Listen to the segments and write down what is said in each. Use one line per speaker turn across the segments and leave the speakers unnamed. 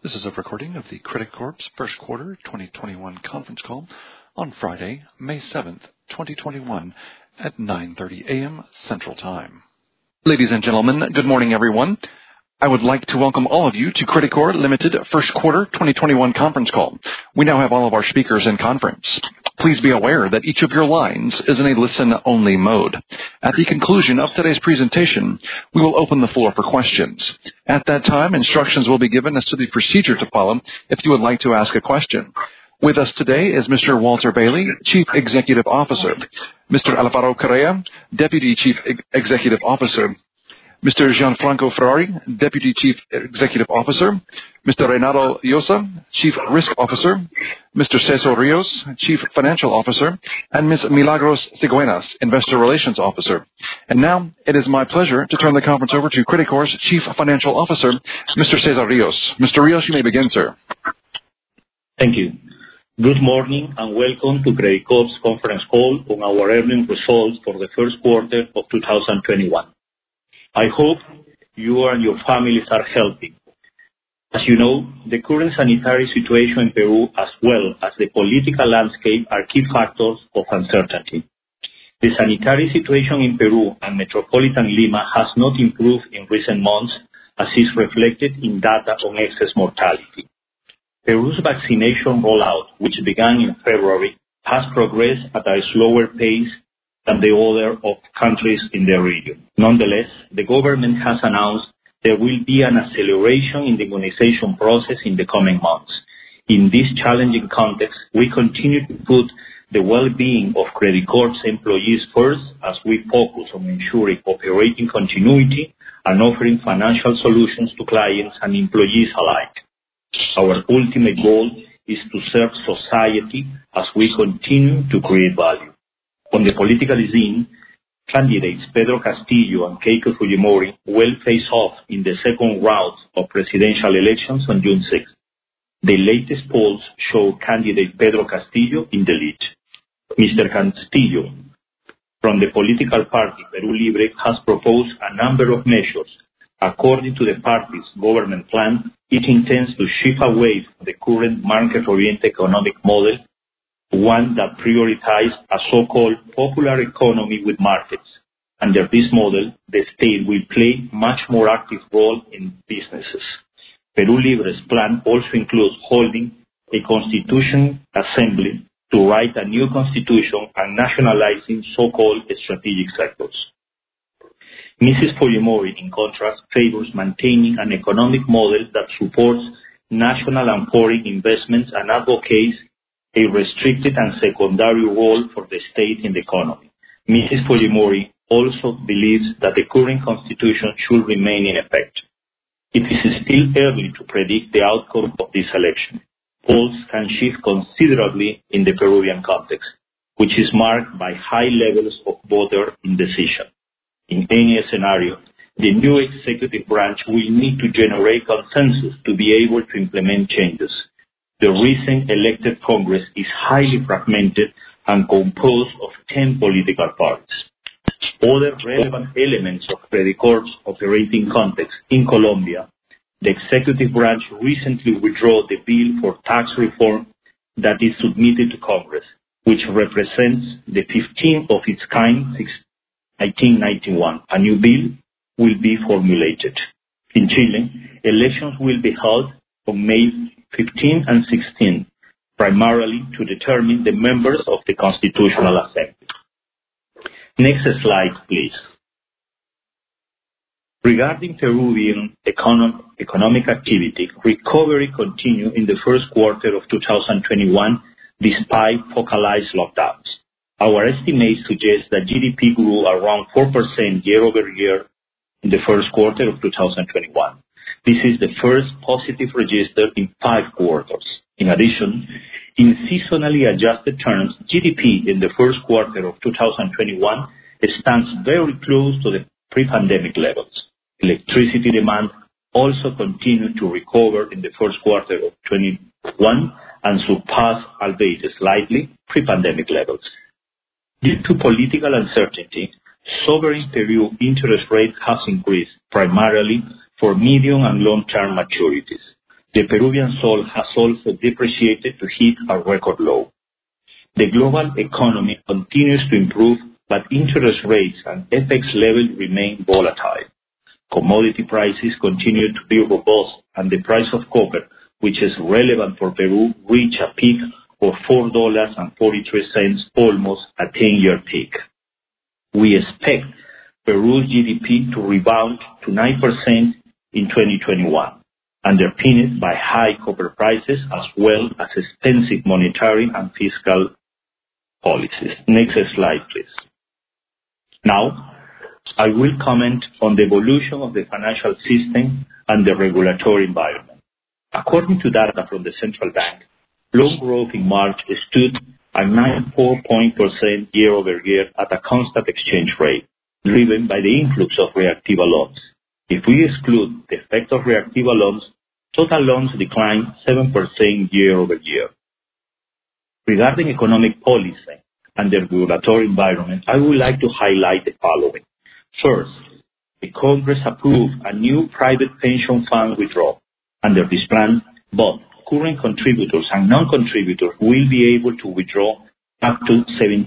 This is a recording of the Credit Corp's first quarter 2021 conference call on Friday, May 7th, 2021 at 9:30 a.m. Central Time. Ladies and gentlemen, good morning, everyone. I would like to welcome all of you to Credit Corp Limited first quarter 2021 conference call. We now have all of our speakers in conference. Please be aware that each of your lines is in a listen-only mode. At the conclusion of today's presentation, we will open the floor for questions. At that time, instructions will be given as to the procedure to follow if you would like to ask a question. With us today is Mr. Walter Bailey, Chief Executive Officer, Mr. Alvaro Correa, Deputy Chief Executive Officer, Mr. Gianfranco Ferrari, Deputy Chief Executive Officer, Mr. Renato Llosa, Chief Risk Officer, Mr. Cesar Rios, Chief Financial Officer, and Ms. Milagros Ciguenas, Investor Relations Officer. And now, it is my pleasure to turn the conference over to Credit Corp's Chief Financial Officer, Mr. Cesar Rios. Mr. Rios, you may begin, sir.
Thank you. Good morning and welcome to Credit Corp's conference call on our earnings results for the first quarter of 2021. I hope you and your families are healthy. As you know, the current sanitary situation in Peru as well as the political landscape are key factors of uncertainty. The sanitary situation in Peru and Metropolitan Lima has not improved in recent months, as is reflected in data on excess mortality. Peru's vaccination rollout, which began in February, has progressed at a slower pace than the other of countries in the region. Nonetheless, the government has announced there will be an acceleration in the immunization process in the coming months. In this challenging context, we continue to put the well-being of Credit Corp's employees first as we focus on ensuring operating continuity and offering financial solutions to clients and employees alike. Our ultimate goal is to serve society as we continue to create value. On the political scene, candidates Pedro Castillo and Keiko Fujimori will face off in the second round of presidential elections on June 6th. The latest polls show candidate Pedro Castillo in the lead. Mr. Castillo, from the political party Perú Libre, has proposed a number of measures. According to the party's government plan, it intends to shift away from the current market-oriented economic model, one that prioritizes a so-called popular economy with markets. Under this model, the state will play a much more active role in businesses. Perú Libre's plan also includes holding a constitution assembly to write a new constitution and nationalizing so-called strategic sectors. Mrs. Fujimori, in contrast, favors maintaining an economic model that supports national and foreign investments and advocates a restricted and secondary role for the state in the economy. Mrs. Fujimori also believes that the current constitution should remain in effect. It is still early to predict the outcome of this election. Polls can shift considerably in the Peruvian context, which is marked by high levels of voter indecision. In any scenario, the new executive branch will need to generate consensus to be able to implement changes. The recent elected Congress is highly fragmented and composed of 10 political parties. Other relevant elements of Credit Corp's operating context in Colombia, the executive branch recently withdrew the bill for tax reform that is submitted to Congress, which represents the 15th of its kind since 1991. A new bill will be formulated. In Chile, elections will be held on May 15 and 16, primarily to determine the members of the Constitutional Assembly. Next slide, please. Regarding Peruvian economic activity, recovery continued in the first quarter of 2021 despite focalized lockdowns. Our estimates suggest that GDP grew around 4% year-over-year in the first quarter of 2021. This is the first positive register in 5 quarters. In addition, in seasonally adjusted terms, GDP in the first quarter of 2021 stands very close to the pre-pandemic levels. Electricity demand also continued to recover in the first quarter of 2021 and surpassed, albeit slightly, pre-pandemic levels. Due to political uncertainty, sovereign Peru interest rate has increased primarily for medium and long-term maturities. The Peruvian sol has also depreciated to hit a record low. The global economy continues to improve, but interest rates and FX levels remain volatile. Commodity prices continue to be robust, and the price of copper, which is relevant for Peru, reached a peak of $4.43, almost a 10-year peak. We expect Peru's GDP to rebound to 9% in 2021, underpinned by high copper prices as well as extensive monetary and fiscal policies. Next slide, please. Now, I will comment on the evolution of the financial system and the regulatory environment. According to data from the central bank, loan growth in March stood at 9.4% year-over-year at a constant exchange rate, driven by the influx of Reactiva loans. If we exclude the effect of Reactiva loans, total loans declined 7% year-over-year. Regarding economic policy and the regulatory environment, I would like to highlight the following. First, the Congress approved a new private pension fund withdrawal. Under this plan, both current contributors and non-contributors will be able to withdraw up to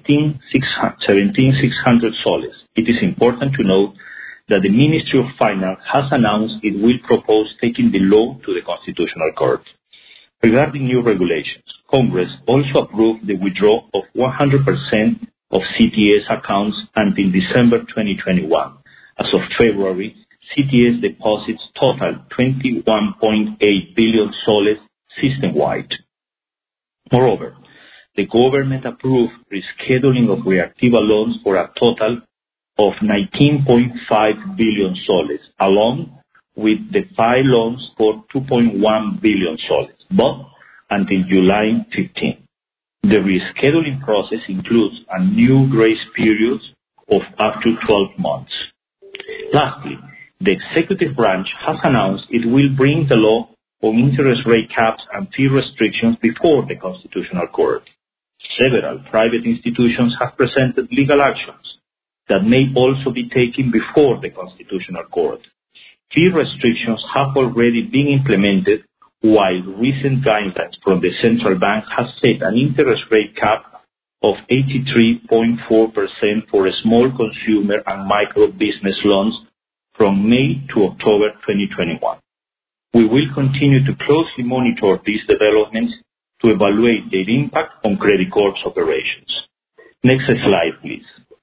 17,600 soles. It is important to note that the Ministry of Finance has announced it will propose taking the law to the Constitutional Court. Regarding new regulations, Congress also approved the withdrawal of 100% of CTS accounts until December 2021. As of February, CTS deposits total 21.8 billion soles system-wide. Moreover, the government approved rescheduling of Reactiva loans for a total of 19.5 billion soles, along with the 5 loans for 2.1 billion soles, both until July 15. The rescheduling process includes a new grace period of up to 12 months. Lastly, the executive branch has announced it will bring the law on interest rate caps and fee restrictions before the Constitutional Court. Several private institutions have presented legal actions that may also be taken before the Constitutional Court. Fee restrictions have already been implemented, while recent guidelines from the central bank have set an interest rate cap of 83.4% for small consumer and micro business loans from May to October 2021. We will continue to closely monitor these developments to evaluate their impact on Credicorp's operations. Next slide, please.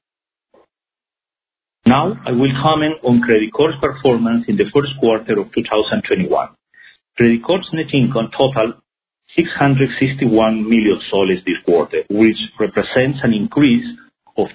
Now, I will comment on Credicorp's performance in the first quarter of 2021. Credicorp's net income totaled 661 million soles this quarter, which represents an increase of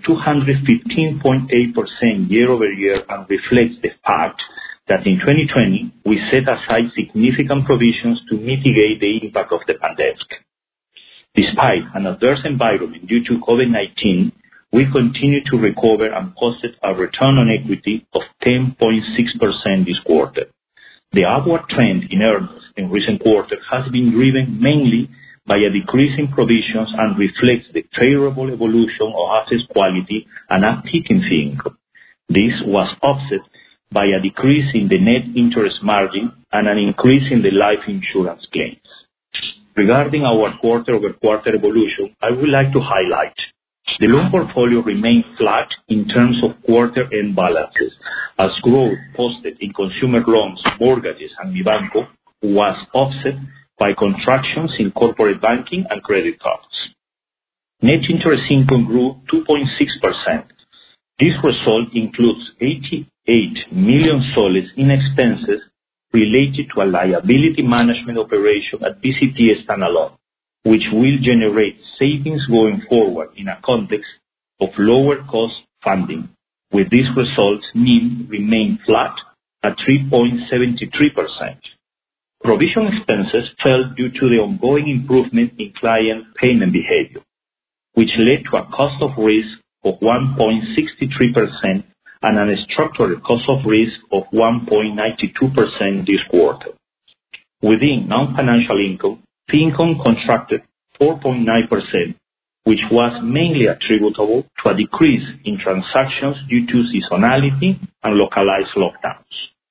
215.8% year-over-year and reflects the fact that in 2020, we set aside significant provisions to mitigate the impact of the pandemic. Despite an adverse environment due to COVID-19, we continue to recover and posted a return on equity of 10.6% this quarter. The upward trend in earnings in recent quarters has been driven mainly by a decrease in provisions and reflects the favorable evolution of asset quality and uptick in fee income. This was offset by a decrease in the net interest margin and an increase in the life insurance claims. Regarding our quarter-over-quarter evolution, I would like to highlight the loan portfolio remained flat in terms of quarter-end balances, as growth posted in consumer loans, mortgages, and Mibanco was offset by contractions in corporate banking and credit cards. Net interest income grew 2.6%. This result includes 88 million soles in expenses related to a liability management operation at BCT standalone, which will generate savings going forward in a context of lower cost funding. With these results, NIM remained flat at 3.73%. Provision expenses fell due to the ongoing improvement in client payment behavior, which led to a cost of risk of 1.63% and a structural cost of risk of 1.92% this quarter. Within non-financial income, fee income contracted 4.9%, which was mainly attributable to a decrease in transactions due to seasonality and localized lockdowns.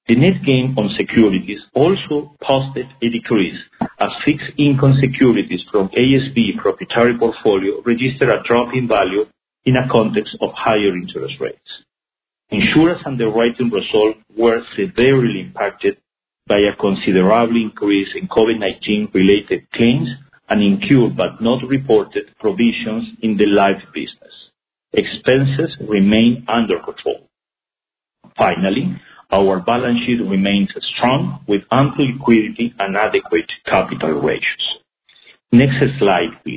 The net gain on securities also posted a decrease, as fixed income securities from ASB proprietary portfolio registered a drop in value in a context of higher interest rates. Insurance underwriting results were severely impacted by a considerable increase in COVID-19 related claims and incurred but not reported provisions in the life business. Expenses remain under control. Finally, our balance sheet remains strong with ample liquidity and adequate capital ratios. Next slide, please.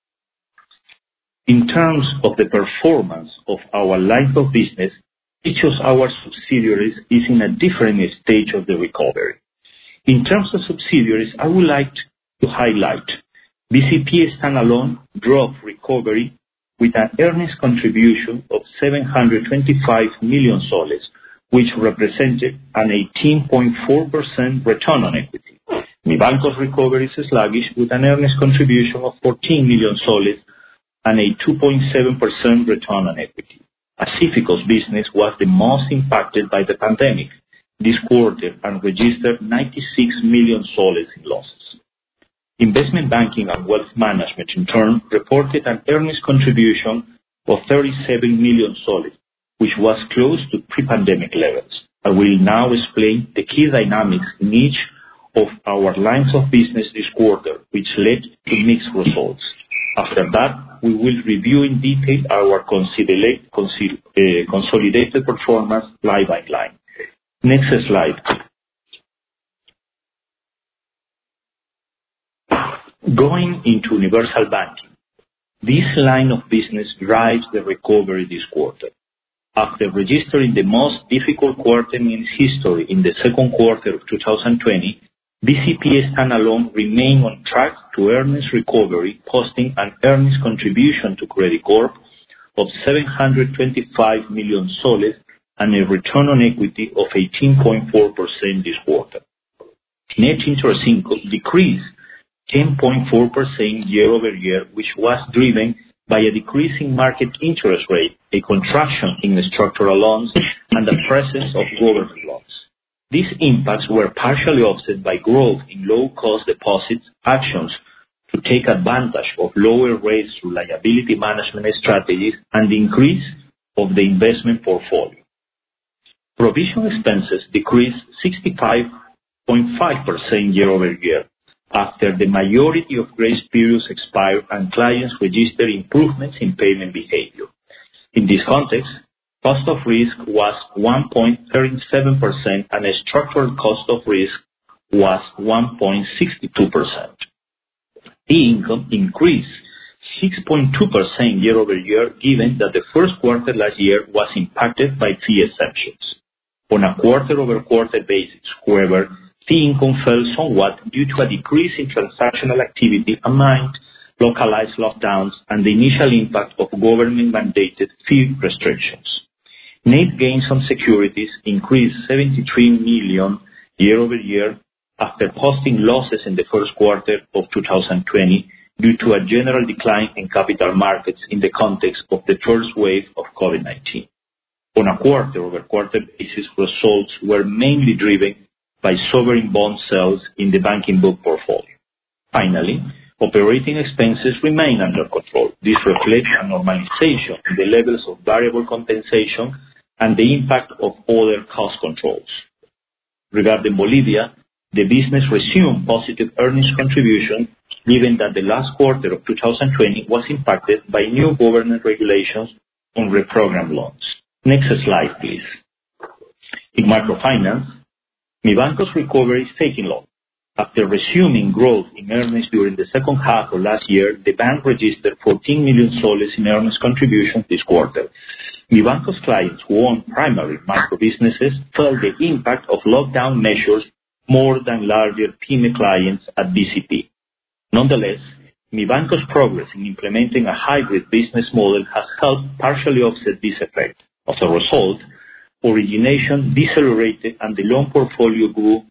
In terms of the performance of our line of business, each of our subsidiaries is in a different stage of the recovery. In terms of subsidiaries, I would like to highlight BCP standalone drove recovery with an earnings contribution of 725 million soles, which represented an 18.4% return on equity. Mibanco's recovery is sluggish with an earnings contribution of 14 million soles and a 2.7% return on equity. Pacifico's business was the most impacted by the pandemic this quarter and registered 96 million soles in losses. Investment banking and wealth management, in turn, reported an earnings contribution of 37 million soles, which was close to pre-pandemic levels. I will now explain the key dynamics in each of our lines of business this quarter, which led to mixed results. After that, we will review in detail our consolidated performance line by line. Next slide. Going into universal banking, this line of business drives the recovery this quarter. After registering the most difficult quarter in its history in the second quarter of 2020, BCP standalone remained on track to earnings recovery, posting an earnings contribution to Credit Corp of 725 million soles and a return on equity of 18.4% this quarter. Net interest income decreased 10.4% year-over-year, which was driven by a decrease in market interest rate, a contraction in structural loans, and the presence of government loans. These impacts were partially offset by growth in low-cost deposits, actions to take advantage of lower rates through liability management strategies, and the increase of the investment portfolio. Provision expenses decreased 65.5% year-over-year after the majority of grace periods expired and clients registered improvements in payment behavior. In this context, cost of risk was 1.37% and a structural cost of risk was 1.62%. Fee income increased 6.2% year-over-year, given that the first quarter last year was impacted by fee exemptions. On a quarter-over-quarter basis, however, fee income fell somewhat due to a decrease in transactional activity amid localized lockdowns and the initial impact of government-mandated fee restrictions. Net gains on securities increased 73 million year-over-year after posting losses in the first quarter of 2020 due to a general decline in capital markets in the context of the first wave of COVID-19. On a quarter-over-quarter basis, results were mainly driven by sovereign bond sales in the banking book portfolio. Finally, operating expenses remain under control. This reflects a normalization in the levels of variable compensation and the impact of other cost controls. Regarding Bolivia, the business resumed positive earnings contribution, given that the last quarter of 2020 was impacted by new government regulations on reprogrammed loans. Next slide, please. In microfinance, Mibanco's recovery is taking long. After resuming growth in earnings during the second half of last year, the bank registered 14 million soles in earnings contribution this quarter. Mibanco's clients who own primary micro businesses felt the impact of lockdown measures more than larger PYME clients at BCP. Nonetheless, Mibanco's progress in implementing a hybrid business model has helped partially offset this effect. As a result, origination decelerated and the loan portfolio grew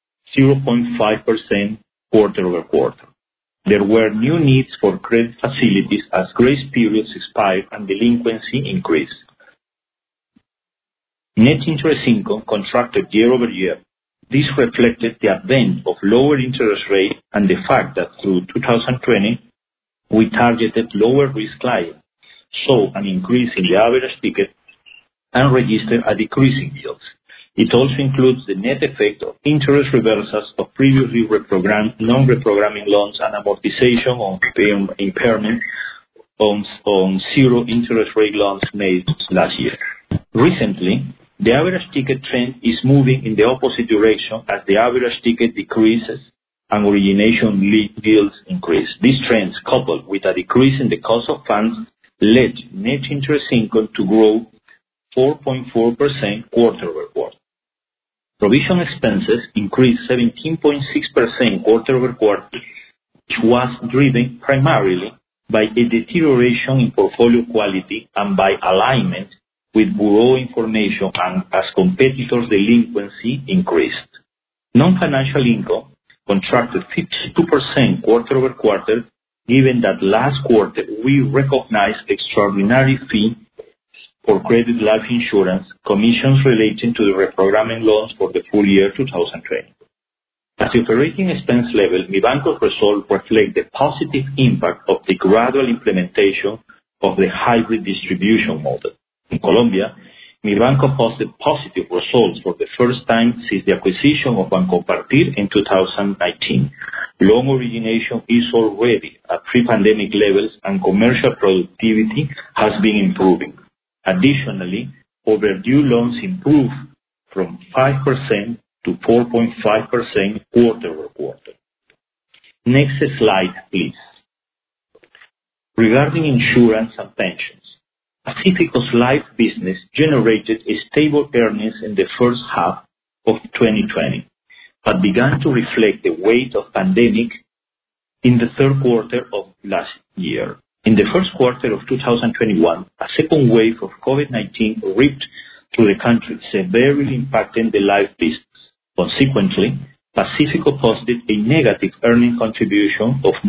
0.5% quarter-over-quarter. There were new needs for credit facilities as grace periods expired and delinquency increased. Net interest income contracted year-over-year. This reflected the advent of lower interest rates and the fact that through 2020, we targeted lower risk clients, saw an increase in the average ticket, and registered a decrease in yields. It also includes the net effect of interest reversals of previously non-reprogramming loans and amortization on impairment on zero interest rate loans made last year. Recently, the average ticket trend is moving in the opposite direction as the average ticket decreases and origination yields increase. These trends, coupled with a decrease in the cost of funds, led net interest income to grow 4.4% quarter-over-quarter. Provision expenses increased 17.6% quarter-over-quarter, which was driven primarily by a deterioration in portfolio quality and by alignment with bureau information and as competitors' delinquency increased. Non-financial income contracted 52% quarter-over-quarter, given that last quarter we recognized extraordinary fee for credit life insurance commissions relating to the reprogramming loans for the full year 2020. At the operating expense level, Mibanco's results reflect the positive impact of the gradual implementation of the hybrid distribution model. In Colombia, Mibanco posted positive results for the first time since the acquisition of Banco Compartir in 2019. Loan origination is already at pre-pandemic levels and commercial productivity has been improving. Additionally, overdue loans improved from 5% to 4.5% quarter-over-quarter. Next slide, please. Regarding insurance and pensions, Pacifico's life business generated stable earnings in the first half of 2020, but began to reflect the weight of pandemic in the third quarter of last year. In the first quarter of 2021, a second wave of COVID-19 ripped through the country, severely impacting the life business. Consequently, Pacifico posted a negative earning contribution of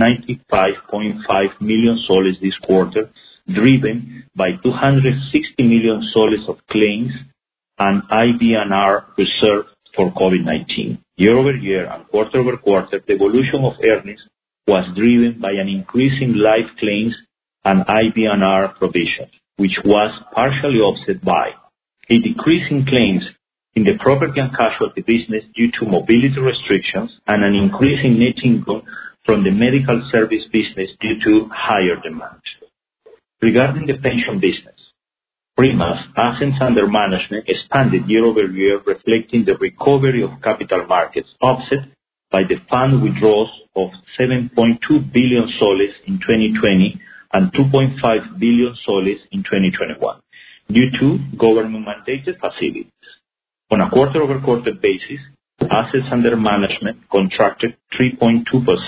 95.5 million soles this quarter, driven by 260 million soles of claims and IBNR reserved for COVID-19. Year-over-year and quarter-over-quarter, the evolution of earnings was driven by an increase in life claims and IBNR provisions, which was partially offset by a decrease in claims in the property and casualty business due to mobility restrictions and an increase in net income from the medical service business due to higher demand. Regarding the pension business, Prima's assets under management expanded year-over-year, reflecting the recovery of capital markets, offset by the fund withdrawals of 7.2 billion soles in 2020 and 2.5 billion soles in 2021 due to government-mandated facilities. On a quarter-over-quarter basis, assets under management contracted 3.2%.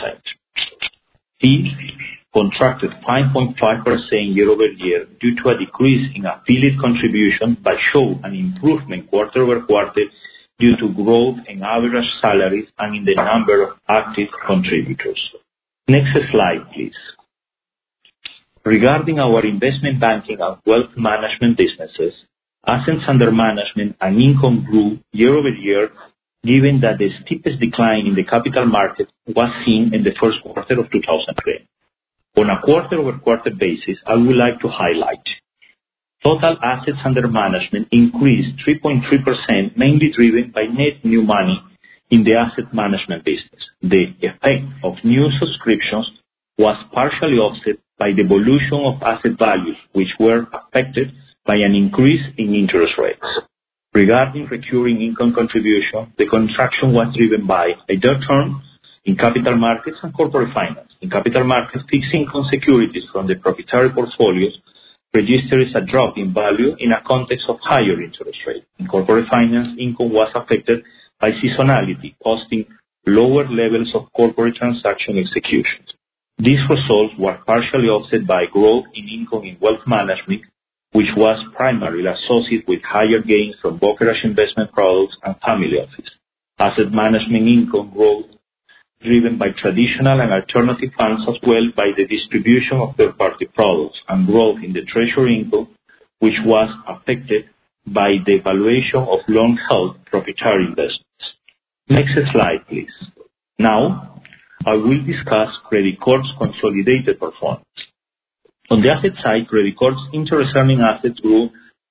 Fees contracted 5.5% year-over-year due to a decrease in affiliate contribution, but showed an improvement quarter-over-quarter due to growth in average salaries and in the number of active contributors. Next slide, please. Regarding our investment banking and wealth management businesses, assets under management and income grew year-over-year, given that the steepest decline in the capital market was seen in the first quarter of 2020. On a quarter-over-quarter basis, I would like to highlight total assets under management increased 3.3%, mainly driven by net new money in the asset management business. The effect of new subscriptions was partially offset by the evolution of asset values, which were affected by an increase in interest rates. Regarding recurring income contribution, the contraction was driven by a downturn in capital markets and corporate finance. In capital markets, fixed income securities from the proprietary portfolios registered a drop in value in a context of higher interest rates. In corporate finance, income was affected by seasonality, posting lower levels of corporate transaction executions. These results were partially offset by growth in income in wealth management, which was primarily associated with higher gains from brokerage investment products and family office. Asset management income growth driven by traditional and alternative funds, as well by the distribution of third-party products, and growth in the treasury income, which was affected by the valuation of long-held proprietary investments. Next slide, please. Now, I will discuss Credicorp's consolidated performance. On the asset side, Credicorp's interest-earning assets grew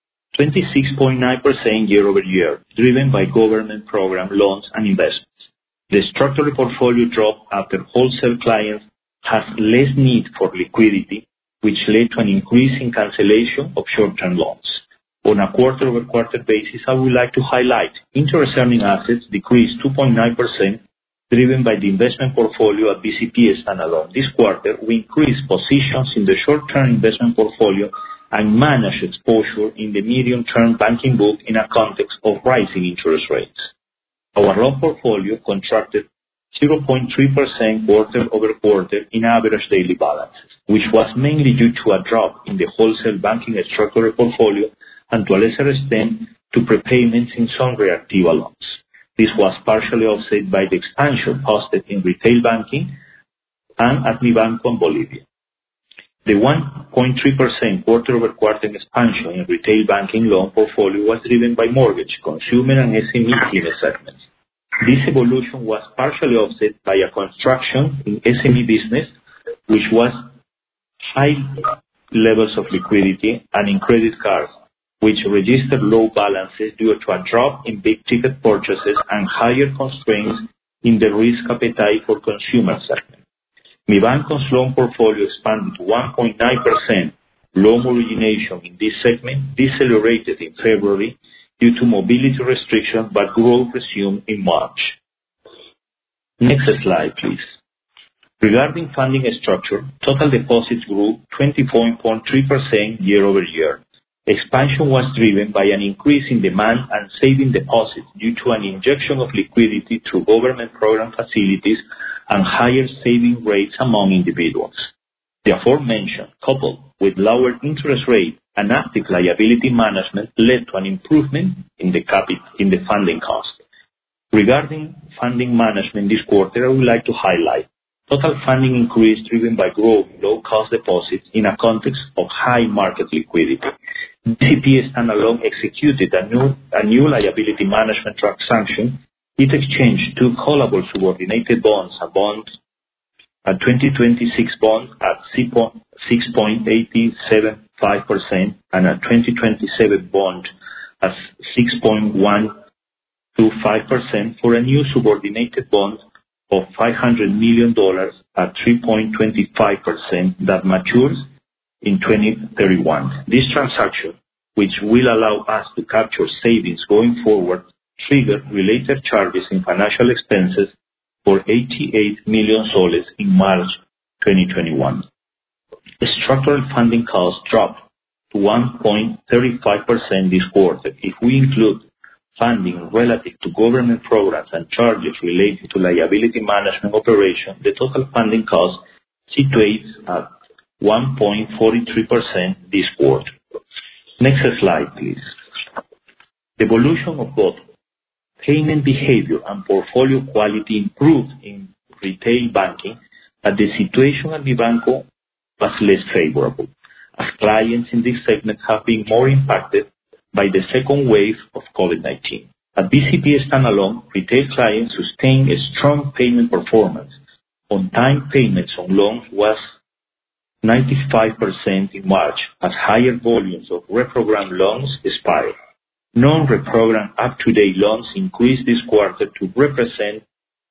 26.9% year-over-year, driven by government program loans and investments. The structural portfolio dropped after wholesale clients had less need for liquidity, which led to an increase in cancellation of short-term loans. On a quarter-over-quarter basis, I would like to highlight interest-earning assets decreased 2.9%, driven by the investment portfolio at BCP standalone. This quarter, we increased positions in the short-term investment portfolio and managed exposure in the medium-term banking book in a context of rising interest rates. Our loan portfolio contracted 0.3% quarter-over-quarter in average daily balances, which was mainly due to a drop in the wholesale banking structural portfolio and to a lesser extent to prepayments in some reactiva loans. This was partially offset by the expansion posted in retail banking and at Mibanco and Bolivia. The 1.3% quarter-over-quarter expansion in retail banking loan portfolio was driven by mortgage, consumer, and SME segments. This evolution was partially offset by a contraction in SME business, which was high levels of liquidity, and in credit cards, which registered low balances due to a drop in big-ticket purchases and higher constraints in the risk appetite for consumer segment. Mibanco's loan portfolio expanded to 1.9%. Loan origination in this segment decelerated in February due to mobility restrictions, but growth resumed in March. Next slide, please. Regarding funding structure, total deposits grew 20.3% year-over-year. Expansion was driven by an increase in demand and saving deposits due to an injection of liquidity through government program facilities and higher saving rates among individuals. The aforementioned, coupled with lower interest rate and active liability management, led to an improvement in the funding cost. Regarding funding management this quarter, I would like to highlight total funding increase driven by growth in low-cost deposits in a context of high market liquidity. BCP standalone executed a new liability management transaction. It exchanged two callable subordinated bonds, a 2026 bond at 6.875% and a 2027 bond at 6.125% for a new subordinated bond of $500 million at 3.25% that matures in 2031. This transaction, which will allow us to capture savings going forward, triggered related charges in financial expenses for 88 million soles in March 2021. The structural funding cost dropped to 1.35% this quarter. If we include funding relative to government programs and charges related to liability management operation, the total funding cost situates at 1.43% this quarter. Next slide, please. The evolution of both payment behavior and portfolio quality improved in retail banking, but the situation at Mibanco was less favorable, as clients in this segment have been more impacted by the second wave of COVID-19. At BCP standalone, retail clients sustained a strong payment performance. On-time payments on loans was 95% in March, as higher volumes of reprogrammed loans expired. Non-reprogrammed up-to-date loans increased this quarter to represent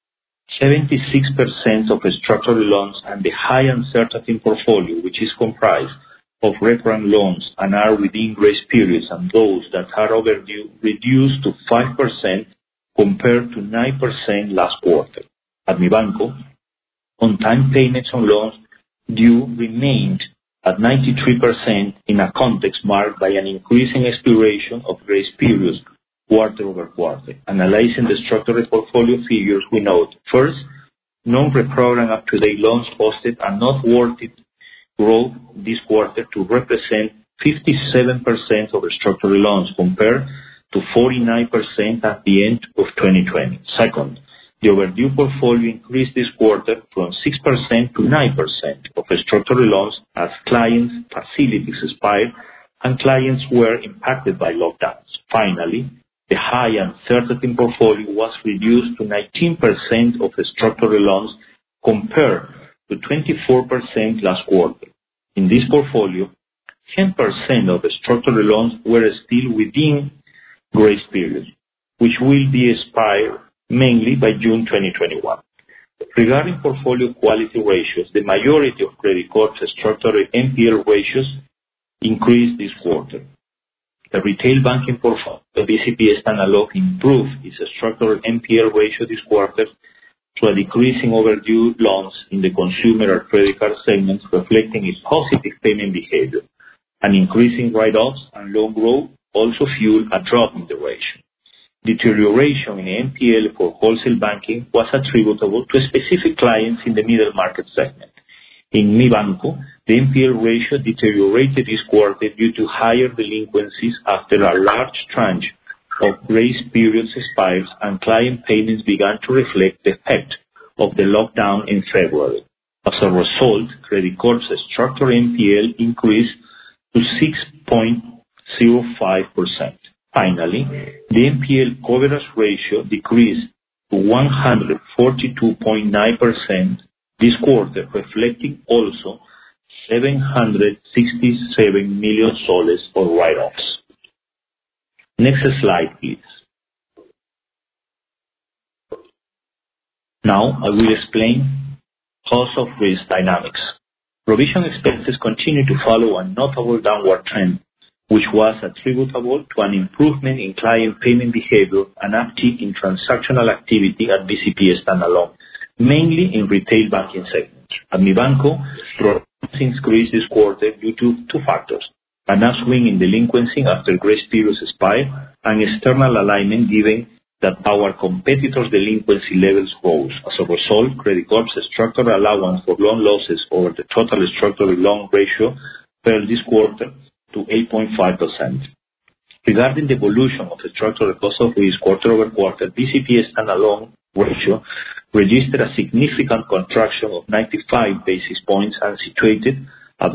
76% of structural loans, and the high uncertainty portfolio, which is comprised of reprogrammed loans and are within grace periods and those that are overdue, reduced to 5% compared to 9% last quarter. At Mibanco, on-time payments on loans due remained at 93% in a context marked by an increasing expiration of grace periods quarter-over-quarter. Analyzing the structural portfolio figures, we note, first, non-reprogrammed up-to-date loans posted a noteworthy growth this quarter to represent 57% of structural loans compared to 49% at the end of 2020. Second, the overdue portfolio increased this quarter from 6% to 9% of structural loans as clients' facilities expired and clients were impacted by lockdowns. Finally, the high uncertainty portfolio was reduced to 19% of the structural loans compared to 24% last quarter. In this portfolio, 10% of the structural loans were still within grace period, which will be expired mainly by June 2021. Regarding portfolio quality ratios, the majority of Credicorp's structural NPL ratios increased this quarter. The retail banking portfolio, the BCP standalone, improved its structural NPL ratio this quarter to a decrease in overdue loans in the consumer and credit card segments, reflecting its positive payment behavior. An increase in write-offs and loan growth also fueled a drop in the ratio. Deterioration in NPL for wholesale banking was attributable to specific clients in the middle market segment. In Mibanco, the NPL ratio deteriorated this quarter due to higher delinquencies after a large tranche of grace periods expires and client payments began to reflect the effect of the lockdown in February. As a result, Credicorp's structural NPL increased to 6.05%. Finally, the NPL coverage ratio decreased to 142.9% this quarter, reflecting also 767 million soles for write-offs. Next slide, please. Now I will explain cost of risk dynamics. Provision expenses continue to follow a notable downward trend, which was attributable to an improvement in client payment behavior and uptick in transactional activity at BCP standalone, mainly in retail banking segments. At Mibanco, provisions increased this quarter due to two factors: an upswing in delinquency after grace periods expire, and external alignment given that our competitors' delinquency levels rose. As a result, Credicorp's structural allowance for loan losses over the total structural loan ratio fell this quarter to 8.5%. Regarding the evolution of the structural cost of risk quarter-over-quarter, BCP standalone ratio registered a significant contraction of 95 basis points and situated at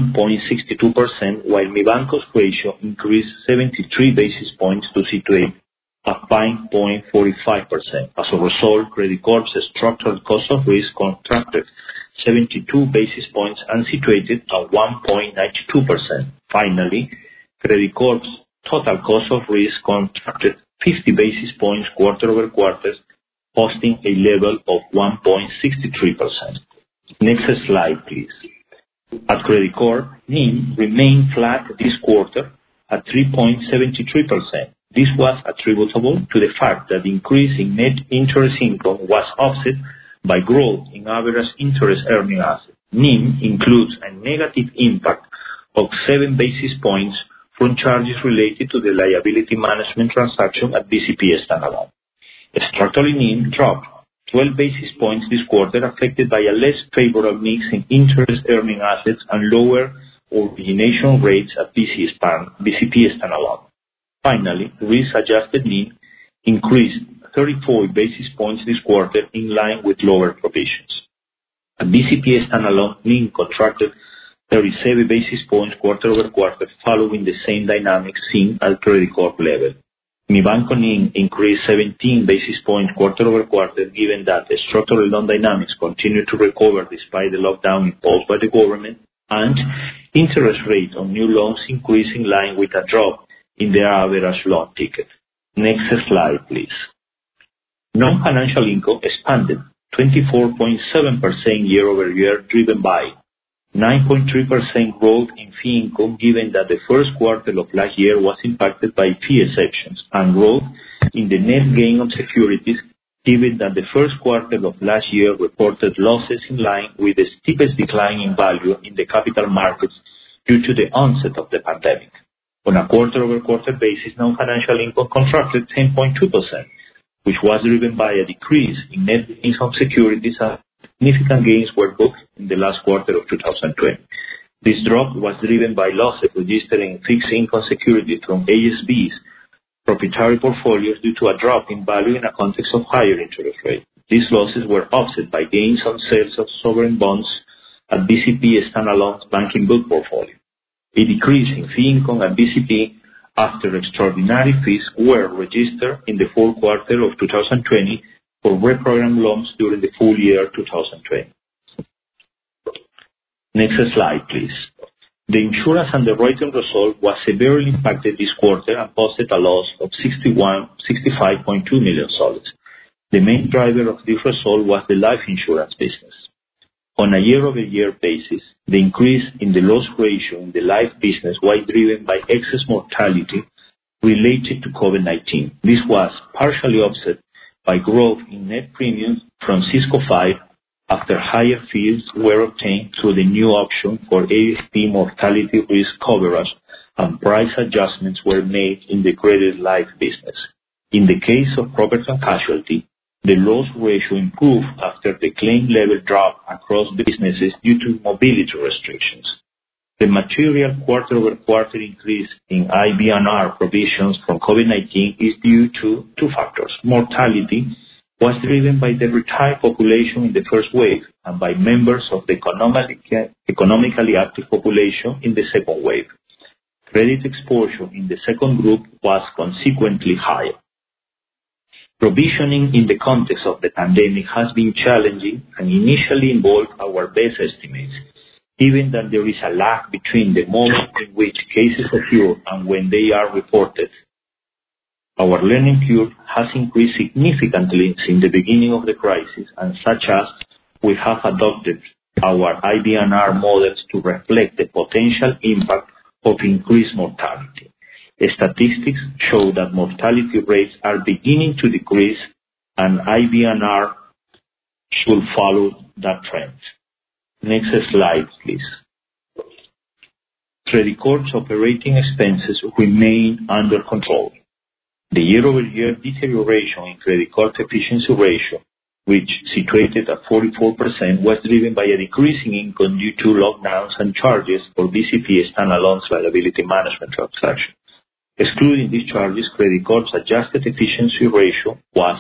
1.62%, while Mibanco's ratio increased 73 basis points to situate at 5.45%. As a result, Credicorp's structural cost of risk contracted 72 basis points and situated at 1.92%. Finally, Credicorp's total cost of risk contracted 50 basis points quarter-over-quarter, posting a level of 1.63%. Next slide, please. At Credicorp, NIM remained flat this quarter at 3.73%. This was attributable to the fact that the increase in net interest income was offset by growth in average interest earning assets. NIM includes a negative impact of 7 basis points from charges related to the liability management transaction at BCP standalone. Structurally, NIM dropped 12 basis points this quarter, affected by a less favorable mix in interest earning assets and lower origination rates at BCP standalone. Finally, risk-adjusted NIM increased 34 basis points this quarter in line with lower provisions. At BCP standalone, NIM contracted 37 basis points quarter-over-quarter, following the same dynamics seen at Credicorp level. Mibanco NIM increased 17 basis points quarter-over-quarter, given that the structural loan dynamics continue to recover despite the lockdown imposed by the government, and interest rates on new loans increase in line with a drop in the average loan ticket. Next slide, please. Non-financial income expanded 24.7% year-over-year, driven by 9.3% growth in fee income, given that the first quarter of last year was impacted by fee exceptions, and growth in the net gain on securities, given that the first quarter of last year reported losses in line with the steepest decline in value in the capital markets due to the onset of the pandemic. On a quarter-over-quarter basis, non-financial income contracted 10.2%, which was driven by a decrease in net gains on securities as significant gains were booked in the last quarter of 2020. This drop was driven by losses registered in fixed income securities from ASB's proprietary portfolios due to a drop in value in a context of higher interest rates. These losses were offset by gains on sales of sovereign bonds at BCP standalone's banking book portfolio. A decrease in fee income at BCP after extraordinary fees were registered in the fourth quarter of 2020 for reprogrammed loans during the full year 2020. Next slide, please. The insurance underwriting result was severely impacted this quarter and posted a loss of 65.2 million soles. The main driver of this result was the life insurance business. On a year-over-year basis, the increase in the loss ratio in the life business was driven by excess mortality related to COVID-19. This was partially offset by growth in net premiums from Cisco 5 after higher fees were obtained through the new option for AFP mortality risk coverage and price adjustments were made in the credit life business. In the case of property and casualty, the loss ratio improved after the claim level dropped across businesses due to mobility restrictions. The material quarter-over-quarter increase in IBNR provisions from COVID-19 is due to two factors. Mortality was driven by the retired population in the first wave and by members of the economically active population in the second wave. Credit exposure in the second group was consequently higher. Provisioning in the context of the pandemic has been challenging and initially involved our best estimates, given that there is a lag between the moment in which cases occur and when they are reported. Our learning curve has increased significantly since the beginning of the crisis, and such as we have adopted our IBNR models to reflect the potential impact of increased mortality. Statistics show that mortality rates are beginning to decrease, and IBNR should follow that trend. Next slide, please. Credicorp's operating expenses remain under control. The year-over-year deterioration in Credicorp's efficiency ratio, which situated at 44%, was driven by a decrease in income due to lockdowns and charges for BCP standalone's liability management transaction. Excluding these charges, Credicorp's adjusted efficiency ratio was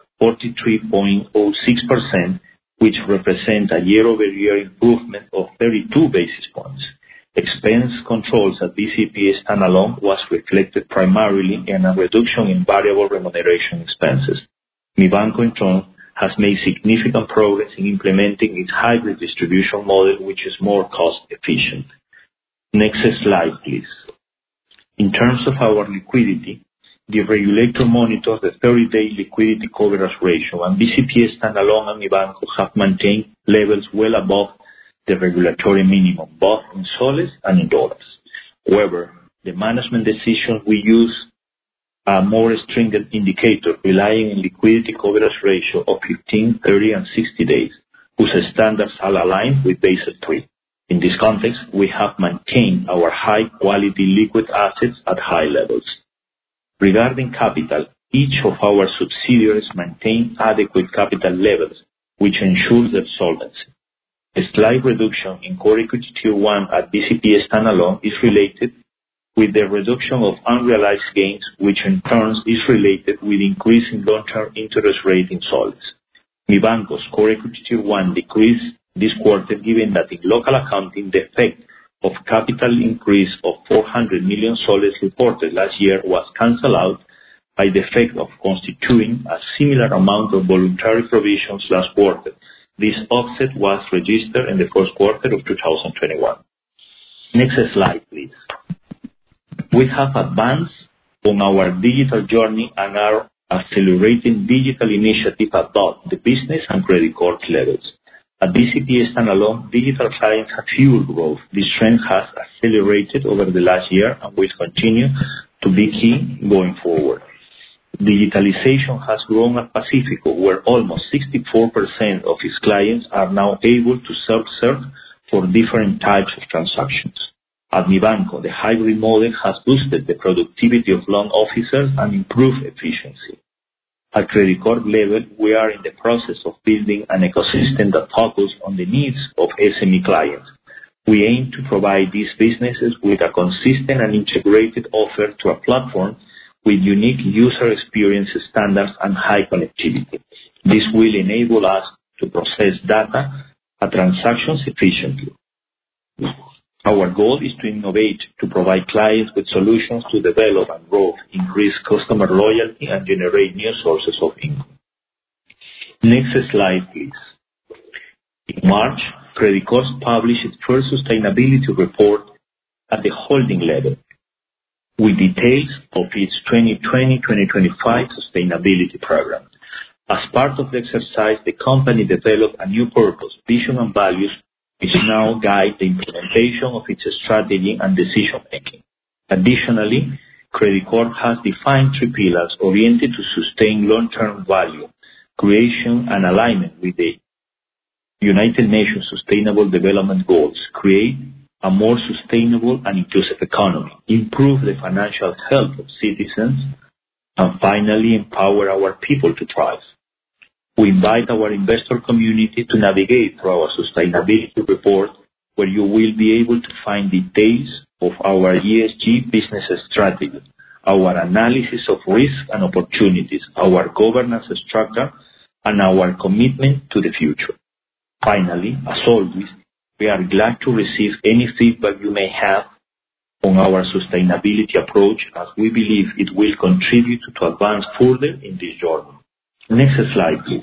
43.06%, which represents a year-over-year improvement of 32 basis points. Expense controls at BCP standalone was reflected primarily in a reduction in variable remuneration expenses. Mibanco, in turn, has made significant progress in implementing its hybrid distribution model, which is more cost efficient. Next slide, please. In terms of our liquidity, the regulator monitors the 30-day liquidity coverage ratio, and BCP standalone and Mibanco have maintained levels well above the regulatory minimum, both in soles and in dollars. However, the management decisions we use a more stringent indicator relying on liquidity coverage ratio of 15, 30, and 60 days, whose standards are aligned with Basel III. In this context, we have maintained our high-quality liquid assets at high levels. Regarding capital, each of our subsidiaries maintain adequate capital levels, which ensures their solvency. A slight reduction in Core Equity Tier 1 at BCP standalone is related with the reduction of unrealized gains, which in turn is related with increase in long-term interest rate in soles. Mibanco's Core Equity Tier 1 decreased this quarter, given that in local accounting, the effect of capital increase of 400 million soles reported last year was cancelled out by the effect of constituting a similar amount of voluntary provisions last quarter. This offset was registered in the first quarter of 2021. Next slide, please. We have advanced on our digital journey and are accelerating digital initiatives at both the business and Credicorp levels. At BCP standalone, digital clients have fueled growth. This trend has accelerated over the last year and will continue to be key going forward. Digitalization has grown at Pacifico, where almost 64% of its clients are now able to self-serve for different types of transactions. At Mibanco, the hybrid model has boosted the productivity of loan officers and improved efficiency. At Credicorp level, we are in the process of building an ecosystem that focuses on the needs of SME clients. We aim to provide these businesses with a consistent and integrated offer to a platform with unique user experience standards and high connectivity. This will enable us to process data and transactions efficiently. Our goal is to innovate, to provide clients with solutions to develop and grow, increase customer loyalty, and generate new sources of income. Next slide, please. In March, Credicorp published its first sustainability report at the holding level, with details of its 2020-2025 sustainability program. As part of the exercise, the company developed a new purpose, vision, and values which now guide the implementation of its strategy and decision-making. Additionally, Credicorp has defined 3 pillars oriented to sustain long-term value creation and alignment with the United Nations Sustainable Development Goals, create a more sustainable and inclusive economy, improve the financial health of citizens, and finally empower our people to thrive. We invite our investor community to navigate through our sustainability report, where you will be able to find details of our ESG business strategy, our analysis of risks and opportunities, our governance structure, and our commitment to the future. Finally, as always, we are glad to receive any feedback you may have on our sustainability approach, as we believe it will contribute to advance further in this journey. Next slide, please.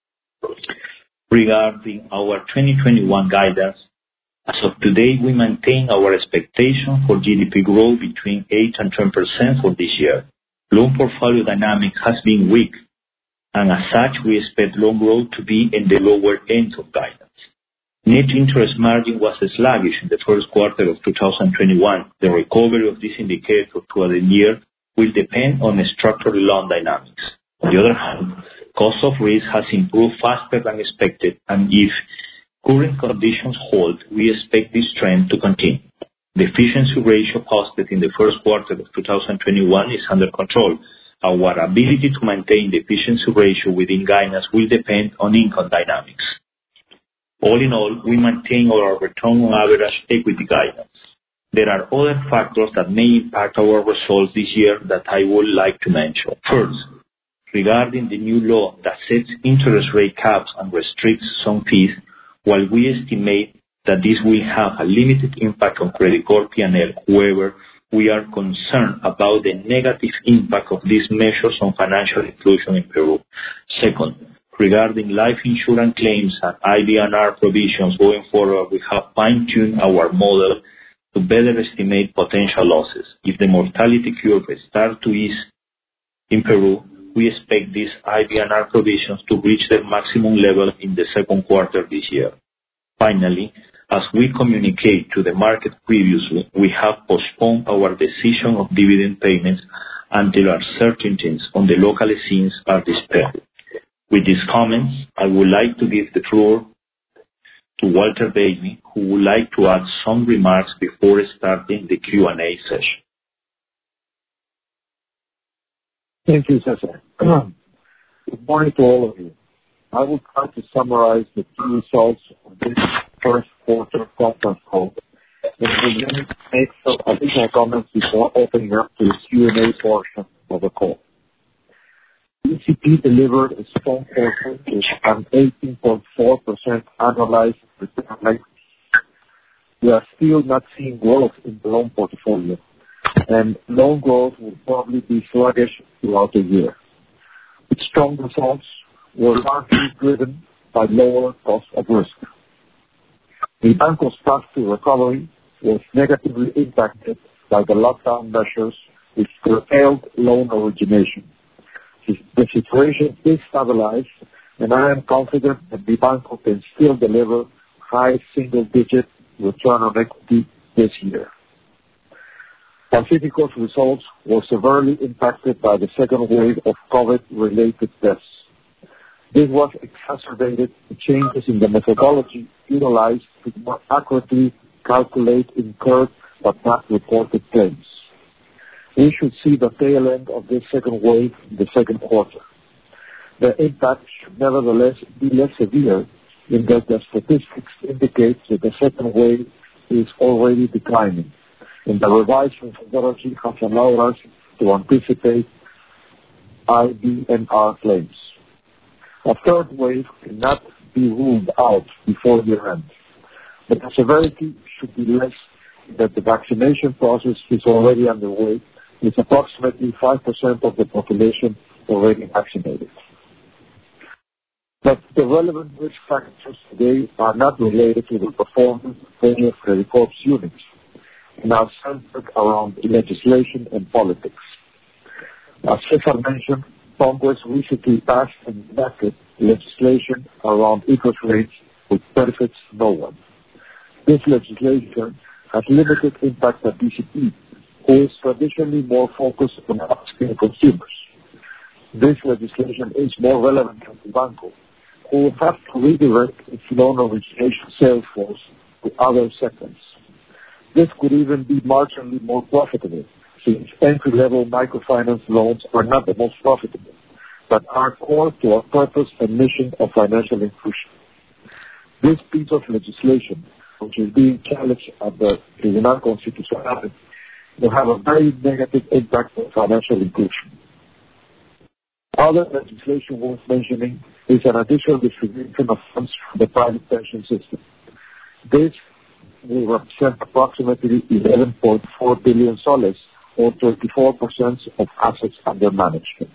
Regarding our 2021 guidance, as of today, we maintain our expectation for GDP growth between 8 and 10% for this year. Loan portfolio dynamics has been weak, and as such, we expect loan growth to be in the lower end of guidance. Net interest margin was sluggish in the first quarter of 2021. The recovery of this indicator throughout the year will depend on structural loan dynamics. On the other hand, cost of risk has improved faster than expected, and if current conditions hold, we expect this trend to continue. The efficiency ratio posted in the first quarter of 2021 is under control. Our ability to maintain the efficiency ratio within guidance will depend on income dynamics. All in all, we maintain our return on average equity guidance. There are other factors that may impact our results this year that I would like to mention. First, regarding the new law that sets interest rate caps and restricts some fees, while we estimate that this will have a limited impact on Credicorp P&L, however, we are concerned about the negative impact of these measures on financial inclusion in Peru. Second, regarding life insurance claims and IBNR provisions going forward, we have fine-tuned our model to better estimate potential losses. If the mortality curve starts to ease in Peru, we expect these IBNR provisions to reach their maximum level in the second quarter this year. Finally, as we communicate to the market previously, we have postponed our decision of dividend payments until our certainties on the local scenes are dispelled. With these comments, I would like to give the floor to Walter Bailey, who would like to add some remarks before starting the Q&A session.
Thank you, Cesar. Good morning to all of you. I will try to summarize the key results of this first quarter conference call, and will then make some additional comments before opening up to the Q&A portion of the call. BCP delivered a strong quarter with an 18.4% annualized return on equity. We are still not seeing growth in the loan portfolio, and loan growth will probably be sluggish throughout the year. Its strong results were largely driven by lower cost of risk. The Banco's path to recovery was negatively impacted by the lockdown measures which curtailed loan origination. The situation is stabilized, and I am confident that the Banco can still deliver high single-digit return on equity this year. Pacifico's results were severely impacted by the second wave of COVID-related deaths. This was exacerbated by changes in the methodology utilized to more accurately calculate incurred but not reported claims. We should see the tail end of this second wave in the second quarter. The impact should nevertheless be less severe in that the statistics indicate that the second wave is already declining, and the revised methodology has allowed us to anticipate IBNR claims. A third wave cannot be ruled out before year end, but the severity should be less that the vaccination process is already underway, with approximately 5% of the population already vaccinated. But the relevant risk factors today are not related to the performance of any of Credicorp's units, and are centered around legislation and politics. As Cesar mentioned, Congress recently passed and enacted legislation around interest rates which benefits no one. This legislation has limited impact on BCP, who is traditionally more focused on upscale consumers. This legislation is more relevant to Banco, who will have to redirect its loan origination sales force to other segments. This could even be marginally more profitable, since entry-level microfinance loans are not the most profitable, but are core to our purpose and mission of financial inclusion. This piece of legislation, which is being challenged at the Tribunal Constitucional, will have a very negative impact on financial inclusion. Other legislation worth mentioning is an additional distribution of funds from the private pension system. This will represent approximately 11.4 billion soles, or 24% of assets under management.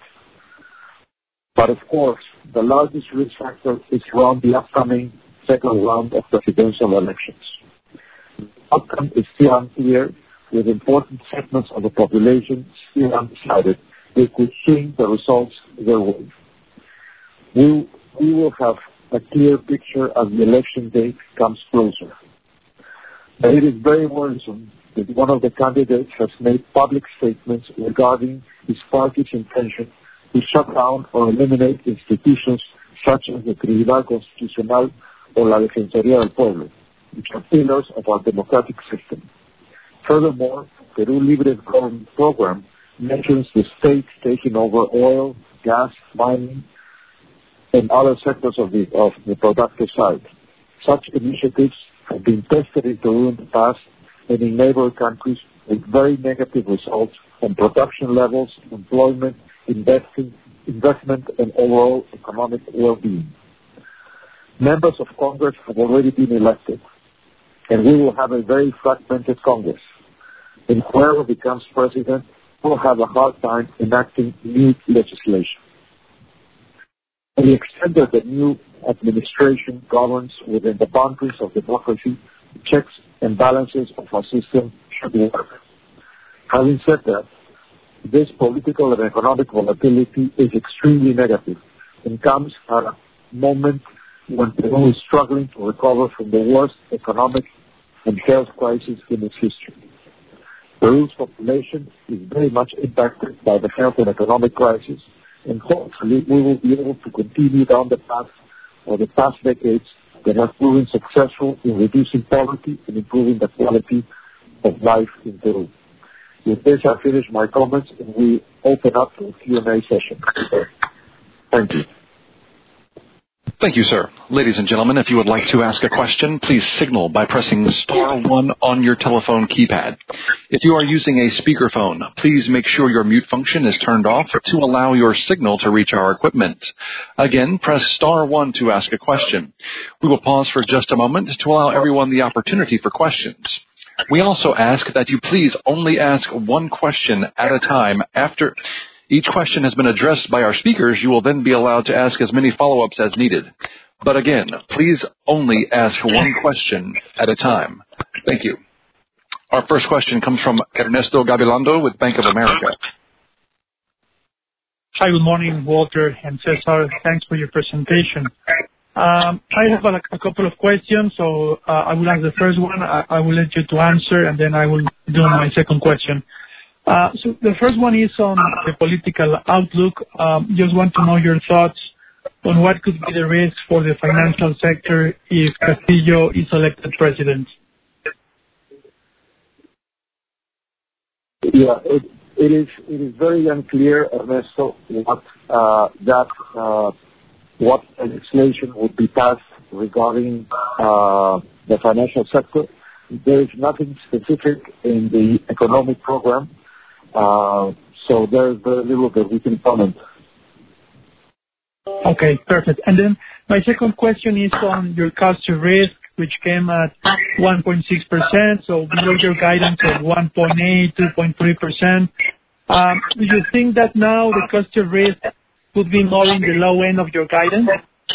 But of course, the largest risk factor is around the upcoming second round of presidential elections. The outcome is still unclear, with important segments of the population still undecided. They could swing the results their way. We will have a clear picture as the election date comes closer. But it is very worrisome that one of the candidates has made public statements regarding his party's intention to shut down or eliminate institutions such as the Tribunal Constitucional or la Defensoría del Pueblo, which are pillars of our democratic system. Furthermore, Peru Libre government program mentions the state taking over oil, gas, mining, and other sectors of the productive side. Such initiatives have been tested in Peru in the past and in neighboring countries with very negative results on production levels, employment, investment, and overall economic well-being. Members of Congress have already been elected, and we will have a very fragmented Congress. And whoever becomes president will have a hard time enacting new legislation. To the extent that the new administration governs within the boundaries of democracy, checks and balances of our system should work. Having said that, this political and economic volatility is extremely negative and comes at a moment when Peru is struggling to recover from the worst economic and health crisis in its history. Peru's population is very much impacted by the health and economic crisis, and hopefully we will be able to continue down the path of the past decades that have proven successful in reducing poverty and improving the quality of life in Peru. With this, I finish my comments and we open up to a Q&A session. Thank you.
Thank you, sir. Ladies and gentlemen, if you would like to ask a question, please signal by pressing star 1 on your telephone keypad. If you are using a speakerphone, please make sure your mute function is turned off to allow your signal to reach our equipment. Again, press star 1 to ask a question. We will pause for just a moment to allow everyone the opportunity for questions. We also ask that you please only ask one question at a time. After each question has been addressed by our speakers, you will then be allowed to ask as many follow-ups as needed. But again, please only ask one question at a time. Thank you. Our first question comes from Ernesto Gabilondo with Bank of America.
Hi, good morning, Walter and Cesar. Thanks for your presentation. I have a couple of questions, so I will ask the first one. I will let you to answer, and then I will do my second question. So the first one is on the political outlook. Just want to know your thoughts on what could be the risk for the financial sector if Castillo is elected president.
Yeah, it is very unclear, Ernesto, what legislation would be passed regarding the financial sector. There is nothing specific in the economic program, so there is very little that we can comment.
Okay, perfect. And then my second question is on your cost of risk. which came at 1.6%, so below your guidance of 1.8, 2.3%. Do you think that now the cost of risk could be more in the low end of your guidance?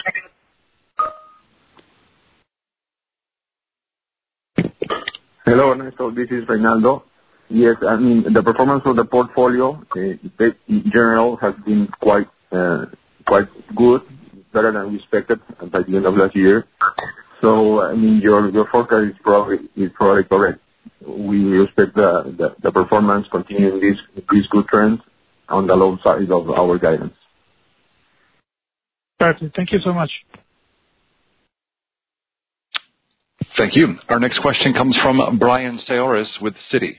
Hello, Ernesto. This is Reynaldo. Yes, I mean, the performance of the portfolio, in general, has been quite good, better than we expected by the end of last year. So, I mean, your forecast is probably correct. We expect the performance continuing this good trend on the low side of our guidance.
Perfect. Thank you so much.
Thank you. Our next question comes from Brian Seoris with Citi.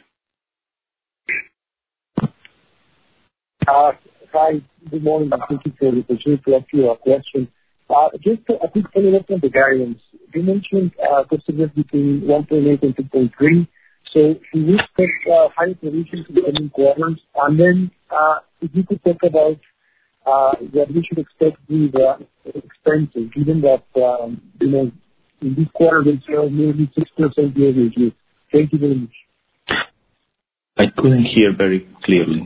Hi, good morning, and thank you for the opportunity to ask you a question. Just a quick follow-up on the guidance. You mentioned cost of risk between 1.8 and 2.3. So should we expect higher provisions in the coming quarters? And then if you could talk about what we should expect with expenses, given that in this quarter they fell nearly 6% year-over-year. Thank you very much.
I couldn't hear very clearly.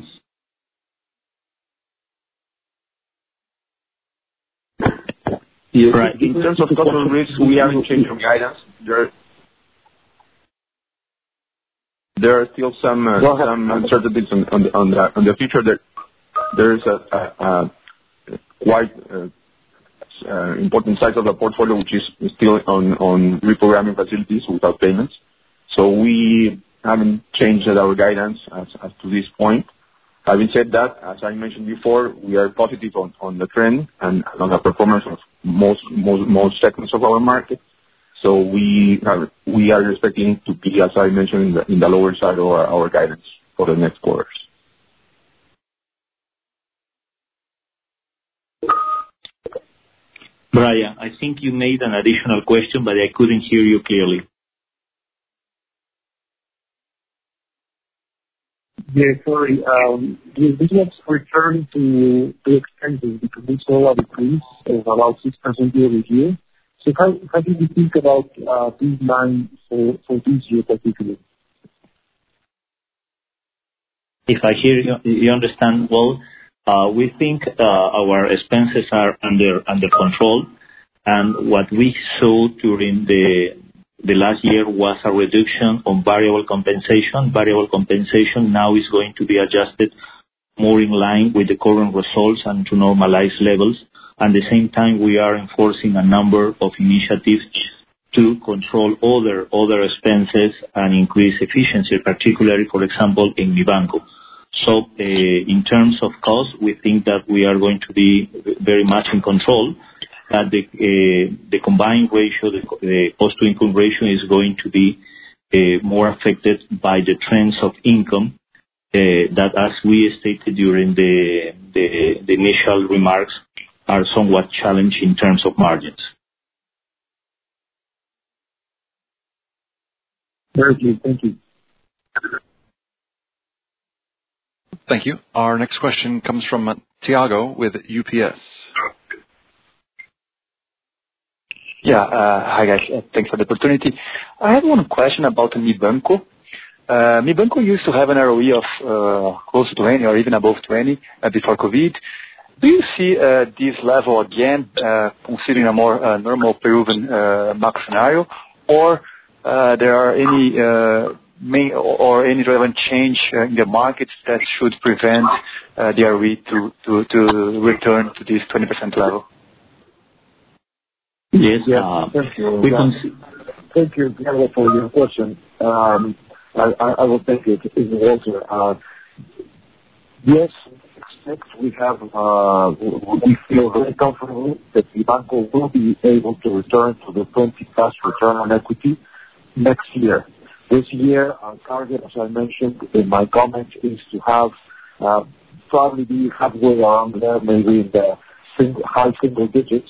Yes, right. In terms of cost of risk, we haven't changed our guidance. There are still some uncertainties on the future. There is a quite important size of the portfolio which is still on reprogramming facilities without payments. So we haven't changed our guidance as to this point. Having said that, as I mentioned before, we are positive on the trend and on the performance of most segments of our market. So we are expecting to be, as I mentioned, in the lower side of our guidance for the next quarters.
Brian, I think you made an additional question, but I couldn't hear you clearly.
Yeah, sorry. This was referring to the expenses because we saw a decrease of about 6% year-over-year. So how do you think about these lines for this year particularly?
If I hear you understand well, we think our expenses are under control, and what we saw during the last year was a reduction on variable compensation. Variable compensation now is going to be adjusted more in line with the current results and to normalized levels. At the same time, we are enforcing a number of initiatives to control other expenses and increase efficiency, particularly, for example, in Mibanco. So in terms of cost, we think that we are going to be very much in control. That the combined ratio, the cost-to-income ratio is going to be more affected by the trends of income that, as we stated during the initial remarks, are somewhat challenged in terms of margins.
Very good. Thank you.
Thank you. Our next question comes from Tiago with UPS.
Yeah, hi guys. Thanks for the opportunity. I have one question about Mibanco. Mibanco used to have an ROE of close to 20 or even above 20 before COVID. Do you see this level again, considering a more normal Peruvian macro scenario, or there are any any relevant change in the markets that should prevent the ROE to return to this 20% level?
Yes.
Thank you. Thank you, Tiago, for your question. I will take it. It's Walter. Yes, we feel very comfortable that Mibanco will be able to return to the 20+ return on equity next year. This year, our target, as I mentioned in my comment, is to have probably be halfway around there, maybe in the high single digits.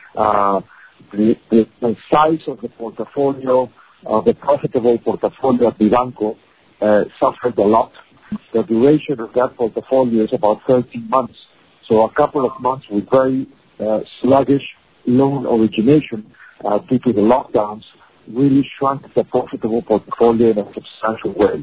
The size of the portfolio, the profitable portfolio at Mibanco suffered a lot. The duration of that portfolio is about 13 months. So a couple of months with very sluggish loan origination due to the lockdowns really shrunk the profitable portfolio in a substantial way.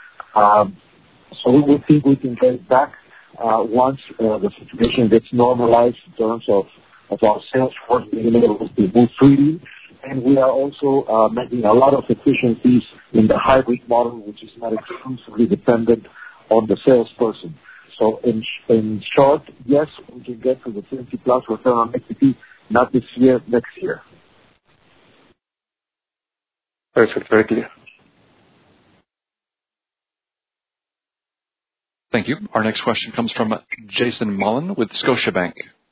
So we think we can get it back once the situation gets normalized in terms of our sales force being able to move freely. And we are also making a lot of efficiencies in the hybrid model, which is not exclusively dependent on the salesperson. So in short, yes, we can get to the 20+ return on equity, not this year, next year.
Perfect, very clear.
Thank you. Our next question comes from Jason Mullen with Scotiabank.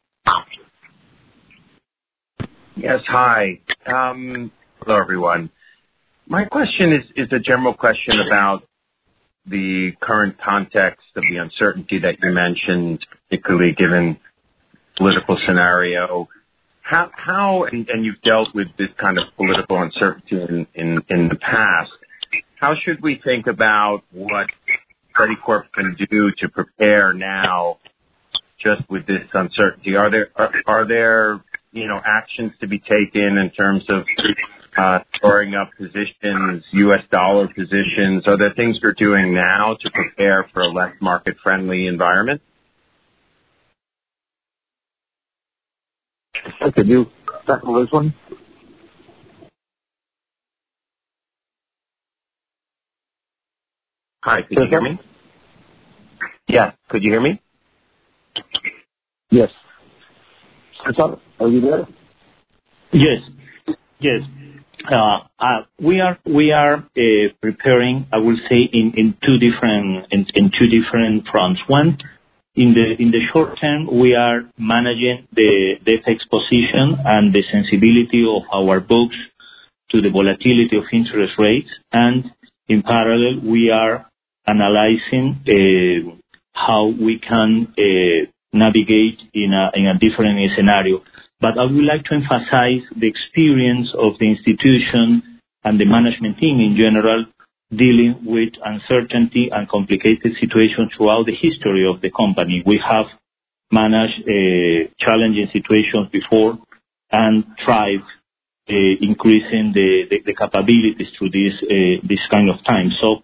Yes, hi. Hello, everyone. My question is a general question about the current context of the uncertainty that you mentioned, particularly given political scenario. How and you've dealt with this kind of political uncertainty in the past, how should we think about what Credicorp can do to prepare now just with this uncertainty? Are there actions to be taken in terms of storing up positions, U.S. dollar positions? Are there things you're doing now to prepare for a less market-friendly environment?
Can you tackle this one?
Hi, could you hear me? Yeah, could you hear me?
Yes. Cesar, are you there?
Yes. We are preparing, I will say, in two different fronts. One, in the short term, we are managing the FX position and the sensibility of our books to the volatility of interest rates, and in parallel, we are analyzing how we can navigate in a different scenario. But I would like to emphasize the experience of the institution and the management team in general dealing with uncertainty and complicated situations throughout the history of the company. We have managed challenging situations before and tried increasing the capabilities through this kind of time. So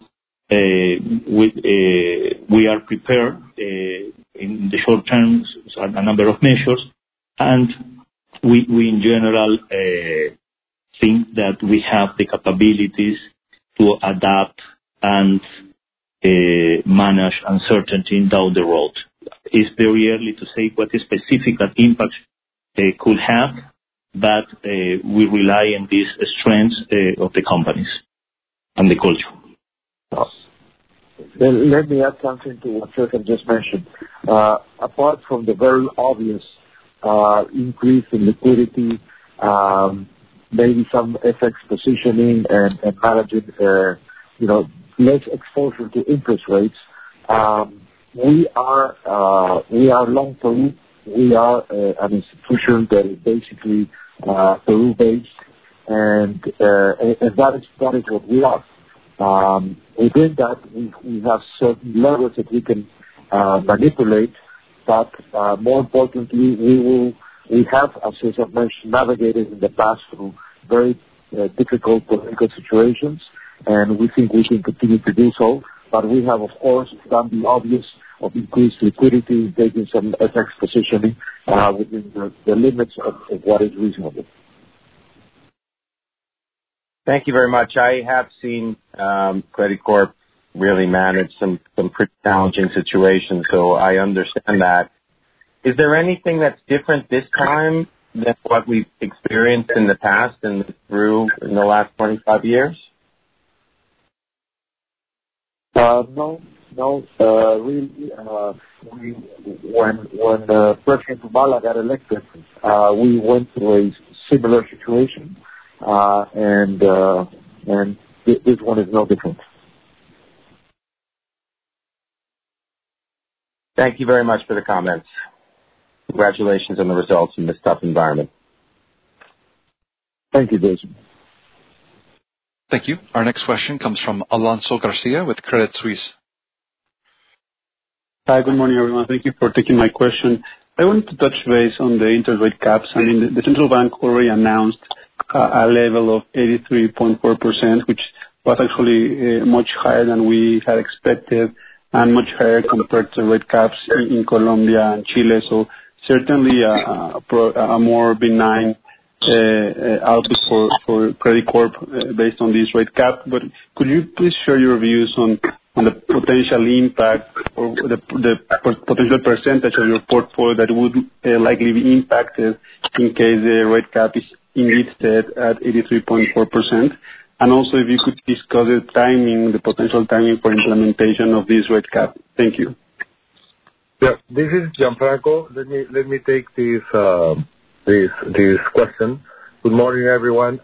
we are prepared in the short term, a number of measures, and we in general think that we have the capabilities to adapt and manage uncertainty down the road. It's very early to say what the specific impact could have, but we rely on these strengths of the companies and the culture.
Let me add something to what Cesar just mentioned. Apart from the very obvious increase in liquidity, maybe some FX positioning and managing, less exposure to interest rates. We are long Peru. We are an institution that is basically Peru-based, and that is what we are. Within that, we have certain levers that we can manipulate, but more importantly, we have, as Cesar mentioned, navigated in the past through very difficult political situations, and we think we can continue to do so. But we have, of course, done the obvious of increased liquidity, taking some FX positioning within the limits of what is reasonable.
Thank you very much. I have seen Credicorp really manage some pretty challenging situations, so I understand that. Is there anything that's different this time than what we've experienced in the past and through in the last 25 years?
No. Really, when President Humala got elected, we went through a similar situation, and this one is no different.
Thank you very much for the comments. Congratulations on the results in this tough environment.
Thank you, Jason.
Thank you. Our next question comes from Alonso Garcia with Credit Suisse.
Hi, good morning, everyone. Thank you for taking my question. I wanted to touch base on the interest rate caps. I mean, the central bank already announced a level of 83.4%, which was actually much higher than we had expected and much higher compared to rate caps in Colombia and Chile. So certainly a more benign outlook for Credicorp based on this rate cap. But could you please share your views on the potential impact or the potential percentage of your portfolio that would likely be impacted in case the rate cap is indeed set at 83.4%? And also, if you could discuss the potential timing for implementation of this rate cap. Thank you.
Yeah, this is Gianfranco. Let me take this question. Good morning, everyone.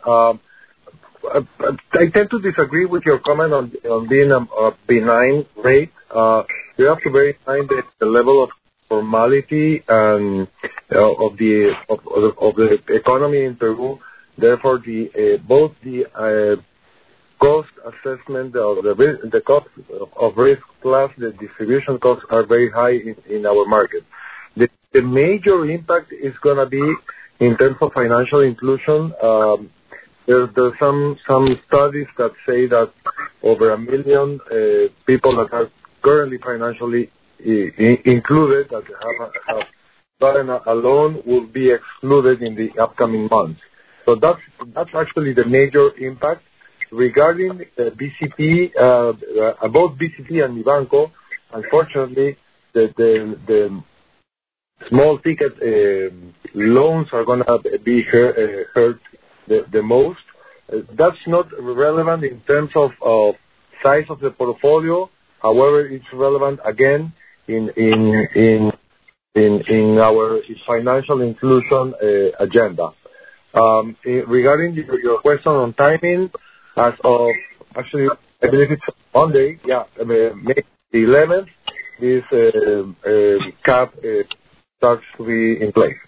I tend to disagree with your comment on being a benign rate. You have to bear in mind that the level of formality and of the economy in Peru. Therefore, both the cost assessment of the cost of risk plus the distribution costs are very high in our market. The major impact is going to be in terms of financial inclusion. There's some studies that say that over 1 million people that are currently financially included, that have gotten a loan, will be excluded in the upcoming months. So that's actually the major impact. Regarding BCP, both BCP and Mibanco, unfortunately, the small ticket loans are going to be hurt the most. That's not relevant in terms of size of the portfolio. However, it's relevant again in our financial inclusion agenda. Regarding your question on timing, as of actually, I believe it's Monday, May 11th, this cap starts to be in place.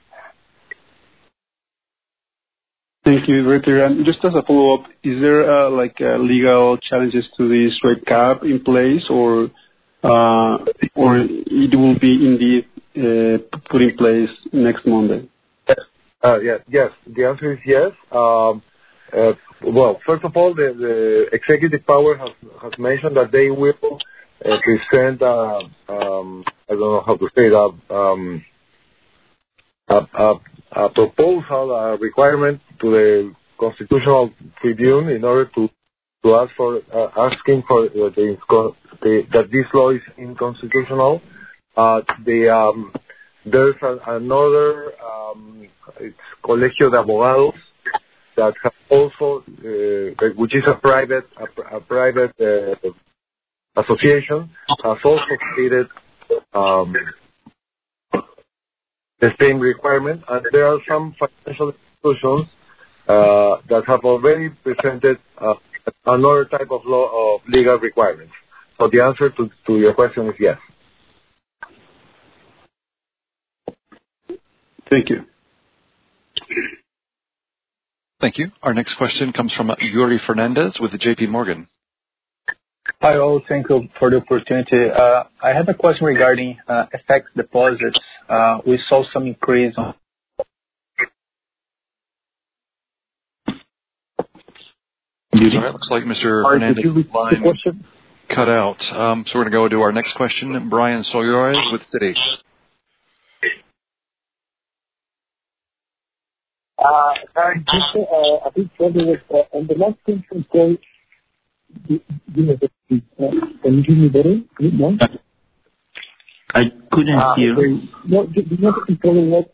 Thank you, Victor. And just as a follow-up, is there legal challenges to this rate cap in place, or it will be indeed put in place next Monday?
Yes. The answer is yes. Well, first of all, the executive power has mentioned that they will present I don't know how to say that, a proposal, a requirement to the Constitutional Tribune in order to ask for asking for that this law is inconstitutional. There's another it's Colegio de Abogados that have also which is a private association, has also stated the same requirement, and there are some financial institutions that have already presented another type of law of legal requirements. So the answer to your question is yes.
Thank you.
Thank you. Our next question comes from Yuri Fernandez with the JP Morgan.
Hi all, thank you for the opportunity. I have a question regarding FX deposits. We saw some increase on.
Sorry, looks like Mr. Fernandez's line cut out. So we're going to go to our next question, Brian Solorio with Citi.
Just a bit further on the last conference call. Can you hear me better? No?
I couldn't hear.
No, just wanted to follow up.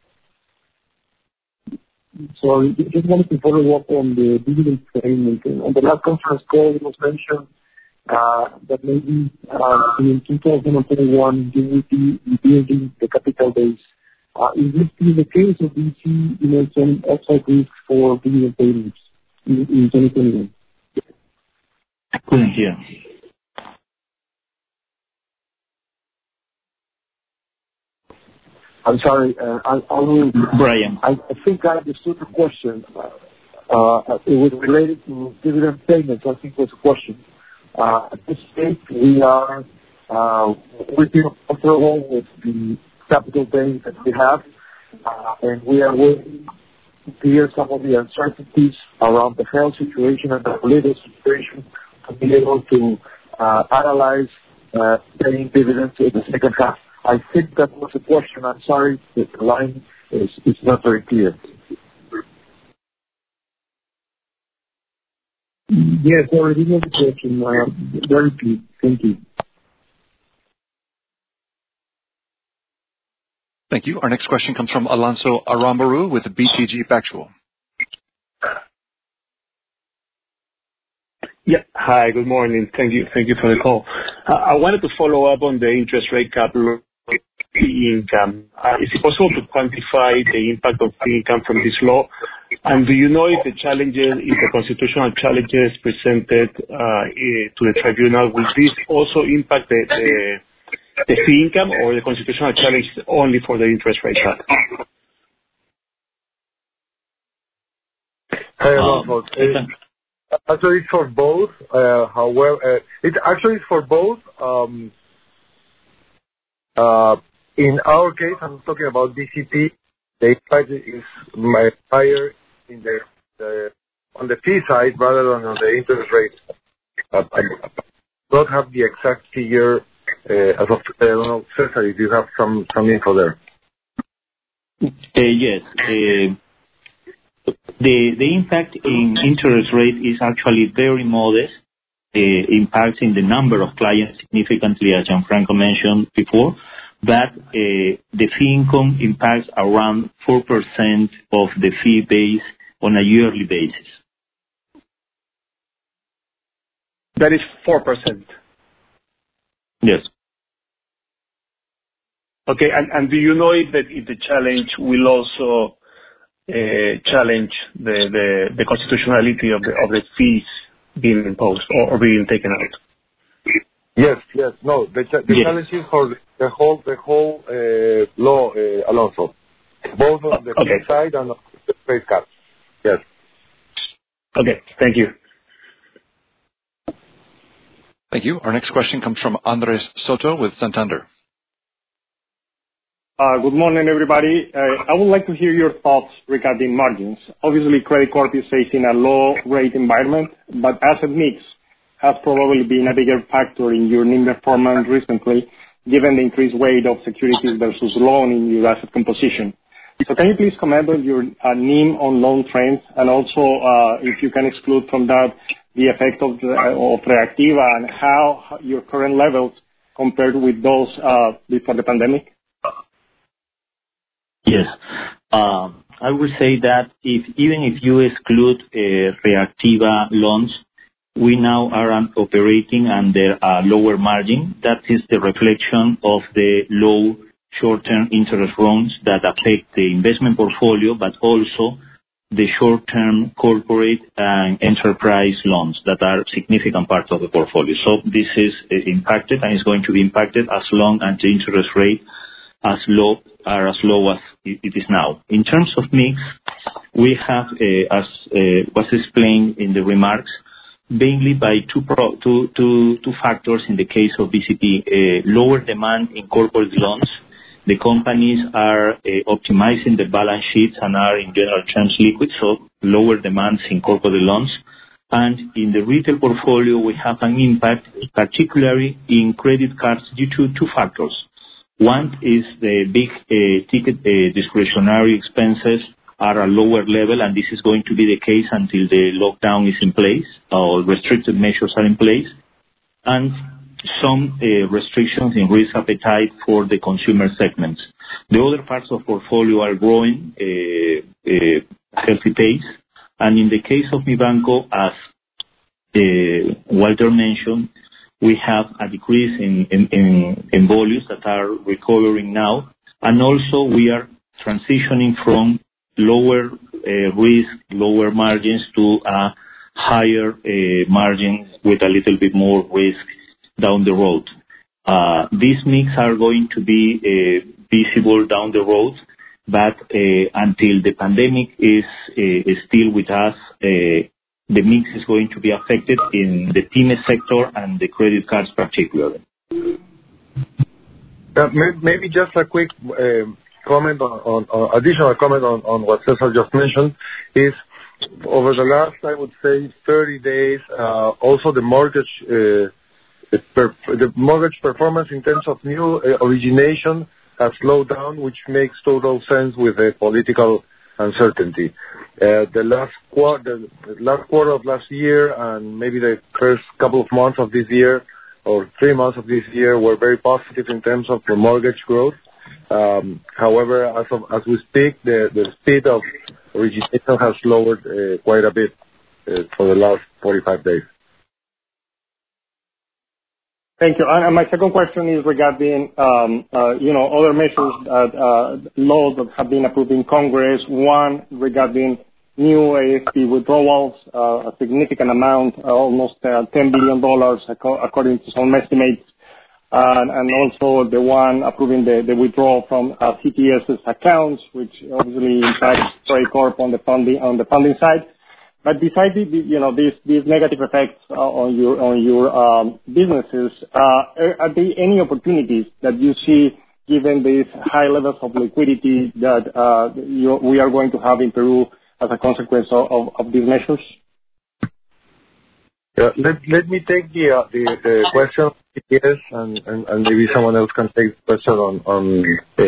Sorry, just wanted to follow up on the dividend payment. On the last conference call, it was mentioned that maybe in 2021 you will be rebuilding the capital base. Is this still the case, or do you see some upside risks for dividend payments in 2021?
I couldn't hear.
I'm sorry. I will.
Brian.
I think I understood the question. It was related to dividend payments. I think was the question. At this stage, we feel comfortable with the capital base that we have, and we are waiting to clear some of the uncertainties around the health situation and the political situation, to be able to analyze paying dividends in the second half. I think that was a question. I'm sorry that the line is not very clear. Yes, I already know the question. Very clear. Thank you.
Thank you. Our next question comes from Alonso Aramburú with BTG Pactual.
Yeah. Hi, good morning. Thank you for the call. I wanted to follow up on the interest rate cap fee income. Is it possible to quantify the impact of fee income from this law? And do you know if the constitutional challenges presented to the tribunal, will this also impact the fee income, or the constitutional challenge only for the interest rate cut?
Hey, Alonso. Actually, it's for both. However, it actually is for both. In our case, I'm talking about BCP. The impact is higher on the fee side rather than on the interest rate. I don't have the exact figure as of today. I don't know, Cesar, if you have some info there.
Yes. The impact in interest rate is actually very modest. Impacting the number of clients significantly, as Gianfranco mentioned before, but the fee income impacts around 4% of the fee base on a yearly basis.
That is 4%?
Yes.
Okay, and do you know if the challenge will also challenge the constitutionality of the fees being imposed or being taken out?
Yes. No, the challenge is for the whole law, Alonso, both on the fee side and on the rate cap. Yes.
Okay. Thank you.
Thank you. Our next question comes from Andres Soto with Santander.
Good morning, everybody. I would like to hear your thoughts regarding margins. Obviously, Credicorp is facing a low-rate environment, but asset mix has probably been a bigger factor in your NIM performance recently, given the increased weight of securities versus loan in your asset composition. So can you please comment on your NIM on loan trends, and also if you can exclude from that the effect of Reactiva and how your current levels compared with those before the pandemic?
Yes. I would say that even if you exclude Reactiva loans, we now are operating under a lower margin. That is the reflection of the low short-term interest loans that affect the investment portfolio, but also the short-term corporate and enterprise loans that are significant parts of the portfolio. So this is impacted and is going to be impacted as long as the interest rate are as low as it is now. In terms of mix, we have, as was explained in the remarks, mainly by two factors in the case of BCP. Lower demand in corporate loans. The companies are optimizing the balance sheets and are in general terms liquid, so lower demands in corporate loans. And in the retail portfolio, we have an impact, particularly in credit cards, due to two factors. One is the big ticket discretionary expenses are a lower level, and this is going to be the case until the lockdown is in place or restrictive measures are in place, and some restrictions in risk appetite for the consumer segments. The other parts of portfolio are growing healthy pace, and in the case of Mibanco, as Walter mentioned, we have a decrease in volumes that are recovering now, and also we are transitioning from lower risk, lower margins to a higher margins with a little bit more risk down the road. These mix are going to be visible down the road, but until the pandemic is still with us, the mix is going to be affected in the PYME sector and the credit cards particularly.
Maybe just a quick comment on additional comment on what Cesar just mentioned is over the last, I would say, 30 days, also the mortgage performance in terms of new origination has slowed down, which makes total sense with the political uncertainty. The last quarter of last year and maybe the first couple of months of this year or 3 months of this year were very positive in terms of the mortgage growth. However, as we speak, the speed of origination has lowered quite a bit for the last 45 days.
Thank you. And my second question is regarding, other measures laws that have been approved in Congress. One regarding new AFP withdrawals, a significant amount, almost $10 billion, according to some estimates, and also the one approving the withdrawal from CTS's accounts, which obviously impacts Credicorp on the funding side. But besides these negative effects on your businesses, are there any opportunities that you see given these high levels of liquidity that we are going to have in Peru as a consequence of these measures?
Yeah, let me take the question on CTS and maybe someone else can take the question on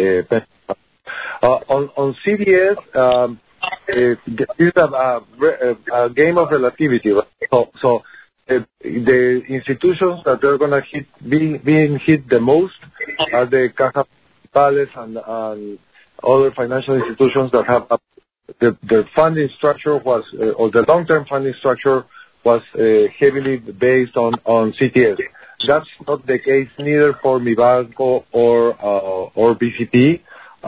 CTS. This is a game of relativity. So the institutions that are going to being hit the most are the Caja Municipales and other financial institutions that have the funding structure was or the long-term funding structure was heavily based on CTS. That's not the case neither for Mibanco or BCP.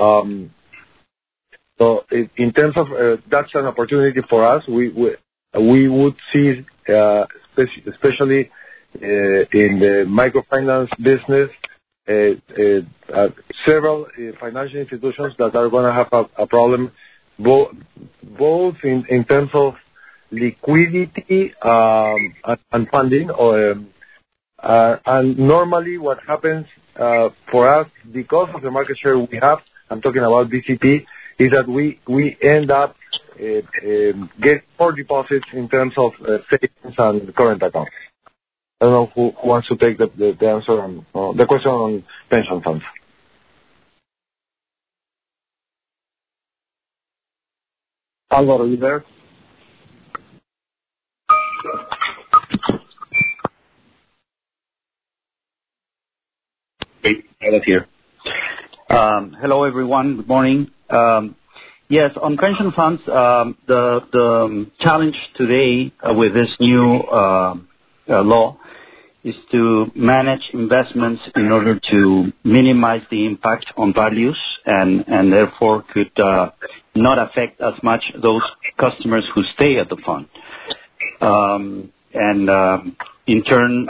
So in terms of that's an opportunity for us. We would see, especially in the microfinance business, several financial institutions that are going to have a problem, both in terms of liquidity and funding. And normally, what happens for us because of the market share we have, I'm talking about BCP, is that we end up get more deposits in terms of savings and current accounts. I don't know who wants to take the answer on the question on pension funds.
Alvaro, are you there?
Okay, I was here. Hello, everyone. Good morning. Yes, on pension funds, the challenge today with this new law is to manage investments in order to minimize the impact on values and therefore could not affect as much those customers who stay at the fund. In turn,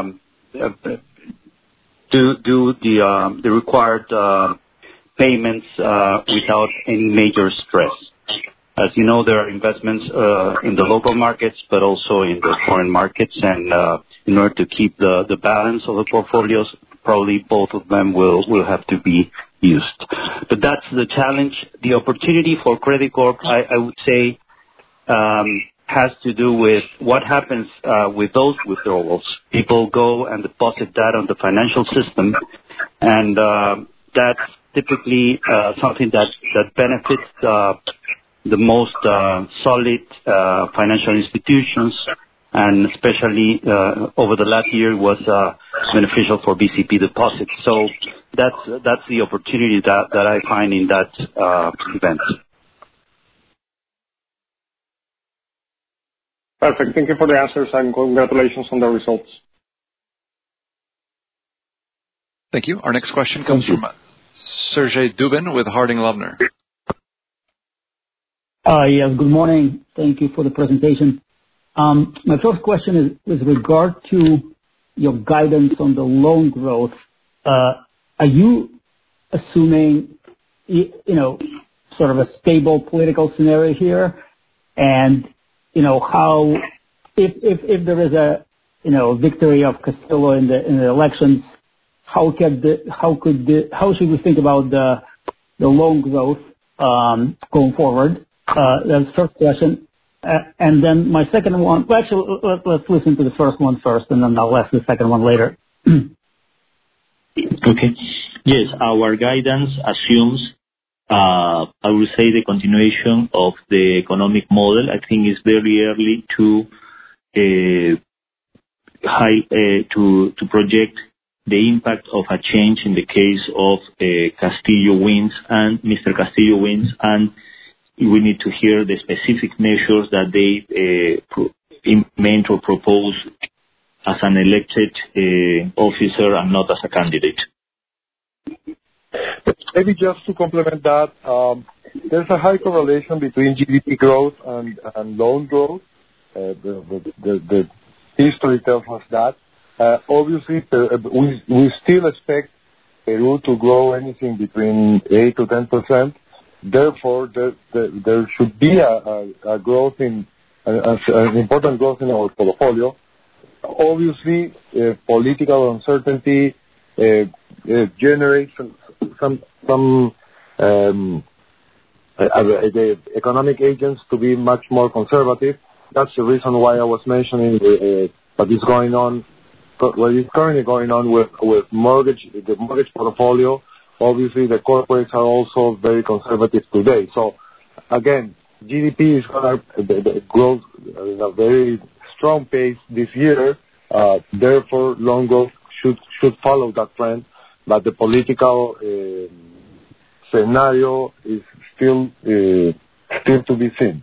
do the required payments without any major stress. As you know, there are investments in the local markets, but also in the foreign markets, and in order to keep the balance of the portfolios, probably both of them will have to be used. But that's the challenge. The opportunity for Credicorp, I would say, has to do with what happens with those withdrawals. People go and deposit that on the financial system, and that's typically something that benefits the most solid financial institutions, and especially over the last year was beneficial for BCP deposits. So that's the opportunity that I find in that event.
Perfect. Thank you for the answers and congratulations on the results.
Thank you. Our next question comes from Sergey Dubin with Harding Loevner.
Yes, good morning. Thank you for the presentation. My first question is with regard to your guidance on the loan growth. Are you assuming, sort of a stable political scenario here? And, how, if there is a, victory of Castillo in the elections, how should we think about the the loan growth going forward? That's the first question. And then my second one, well, actually, let's listen to the first one first, and then I'll ask the second one later.
Okay. Yes, our guidance assumes, I would say, the continuation of the economic model. I think it's very early to project the impact of a change in the case of Castillo wins and Mr. Castillo wins, and we need to hear the specific measures that they implement or propose as an elected officer and not as a candidate.
Maybe just to complement that, there's a high correlation between GDP growth and loan growth. The history tells us that. Obviously, we still expect Peru to grow anything between 8 to 10%. Therefore, there should be a growth an important growth in our portfolio. Obviously, political uncertainty generates the economic agents to be much more conservative. That's the reason why I was mentioning what is currently going on with the mortgage portfolio. Obviously, the corporates are also very conservative today. So, again, GDP is going to grow at a very strong pace this year. Therefore, loan growth should follow that trend. But the political scenario is still to be seen.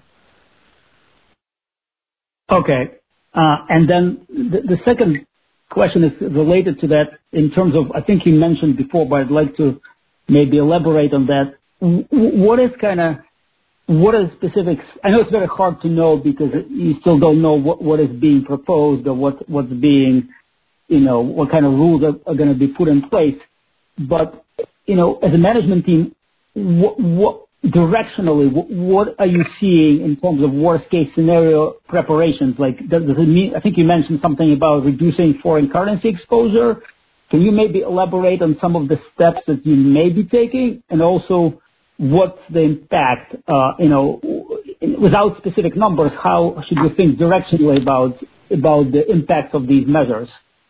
Okay. And then the second question is related to that in terms of, I think you mentioned before, but I'd like to maybe elaborate on that. What is specifics? I know it's very hard to know because you still don't know what is being proposed or what's being, what kind of rules are going to be put in place. But, as a management team, what directionally, what are you seeing in terms of worst case scenario preparations? Like, does it mean, I think you mentioned something about reducing foreign currency exposure. Can you maybe elaborate on some of the steps that you may be taking, and also what's the impact, without specific numbers, how should you think directionally about the impacts of these measures?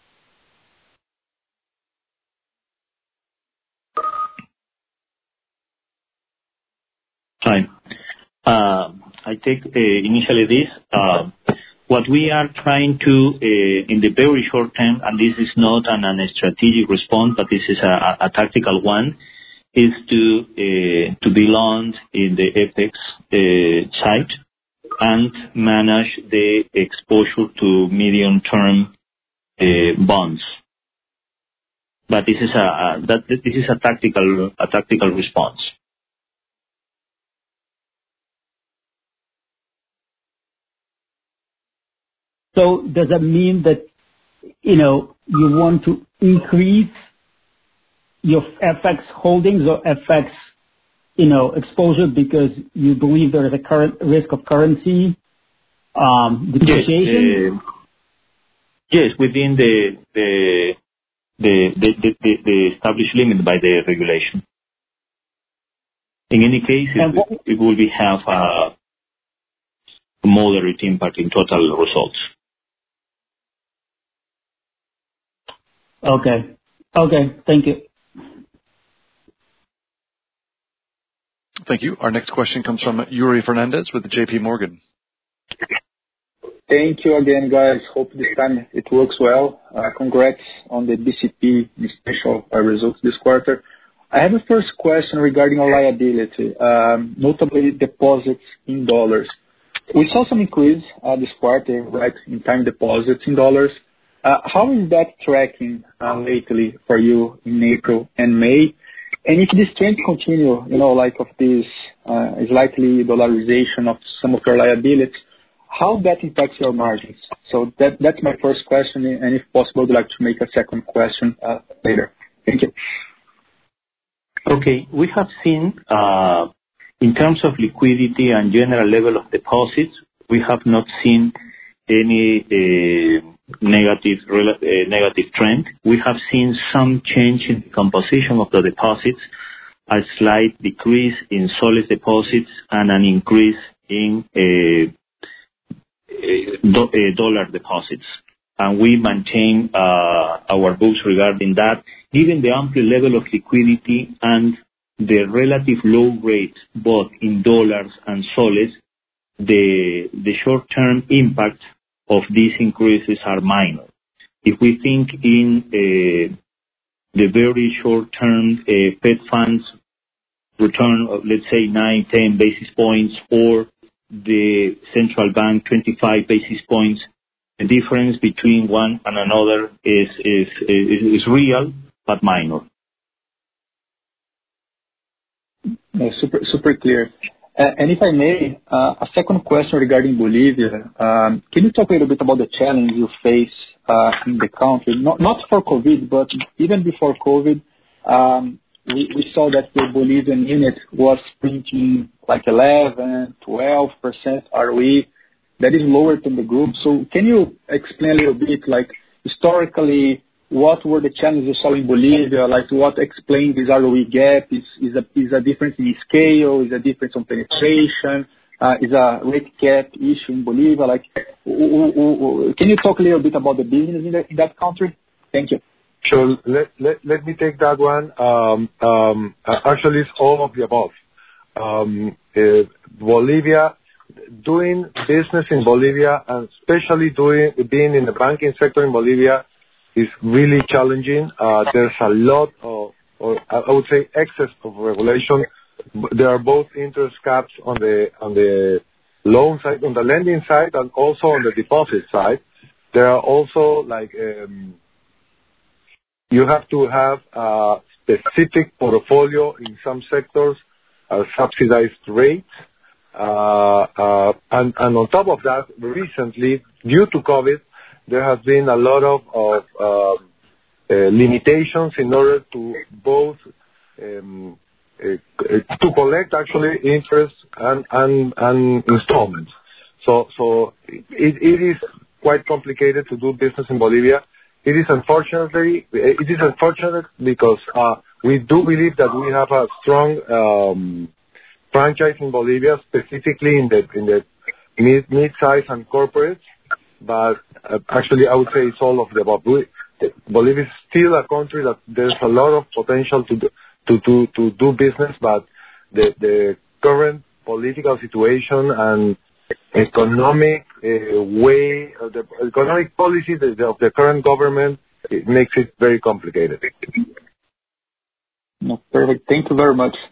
Fine. I take initially this. What we are trying to, in the very short term, and this is not a strategic response, but this is a tactical one, is to be long in the FX side and manage the exposure to medium-term bonds. But this is a tactical response.
So does that mean that, you want to increase your FX holdings or FX, exposure because you believe there is a current risk of currency depreciation?
Yes, within the established limit by the regulation. In any case, it will have a moderate impact in total results.
Okay. Thank you.
Thank you. Our next question comes from Yuri Fernandez with JP Morgan.
Thank you again, guys. Hope this time it works well. Congrats on the BCP special results this quarter. I have a first question regarding our liability, notably deposits in dollars. We saw some increase this quarter, right, in time deposits in dollars. How is that tracking lately for you in April and May? And if this trend continue, like of this is likely dollarization of some of your liabilities, how that impacts your margins? So that's my first question, and if possible, I'd like to make a second question later. Thank you.
Okay, we have seen, in terms of liquidity and general level of deposits, we have not seen any negative trend. We have seen some change in the composition of the deposits, a slight decrease in soles deposits and an increase in dollar deposits. And we maintain our books regarding that. Given the ample level of liquidity and the relative low rates, both in dollars and soles, the short-term impact of these increases are minor. If we think in the very short-term Fed funds return of, let's say, 9-10 basis points, or the central bank 25 basis points, the difference between one and another is real but minor.
No, super clear. And if I may, a second question regarding Bolivia. Can you talk a little bit about the challenge you face in the country? Not for COVID, but even before COVID, we saw that the Bolivian unit was printing like 11, 12% ROE. That is lower than the group. So can you explain a little bit, like historically, what were the challenges you saw in Bolivia? Like what explains this ROE gap? Is a difference in scale? Is a difference on penetration? Is a rate cap issue in Bolivia? Like, can you talk a little bit about the business in that country? Thank you.
Sure. Let me take that one. Actually, it's all of the above. Bolivia, doing business in Bolivia, and especially being in the banking sector in Bolivia, is really challenging. There's a lot of, or I would say, excess of regulation. There are both interest caps on the loan side, on the lending side, and also on the deposit side. There are also you have to have a specific portfolio in some sectors, subsidized rates, and on top of that, recently, due to COVID, there has been a lot of limitations in order to both to collect actually interest and installments. So it is quite complicated to do business in Bolivia. It is unfortunate because we do believe that we have a strong franchise in Bolivia, specifically in the mid-size and corporates. But actually, I would say it's all of the above. Bolivia is still a country that there's a lot of potential to do business, but the current political situation and economic the economic policy of the current government, it makes it very complicated.
No, perfect. Thank you very much.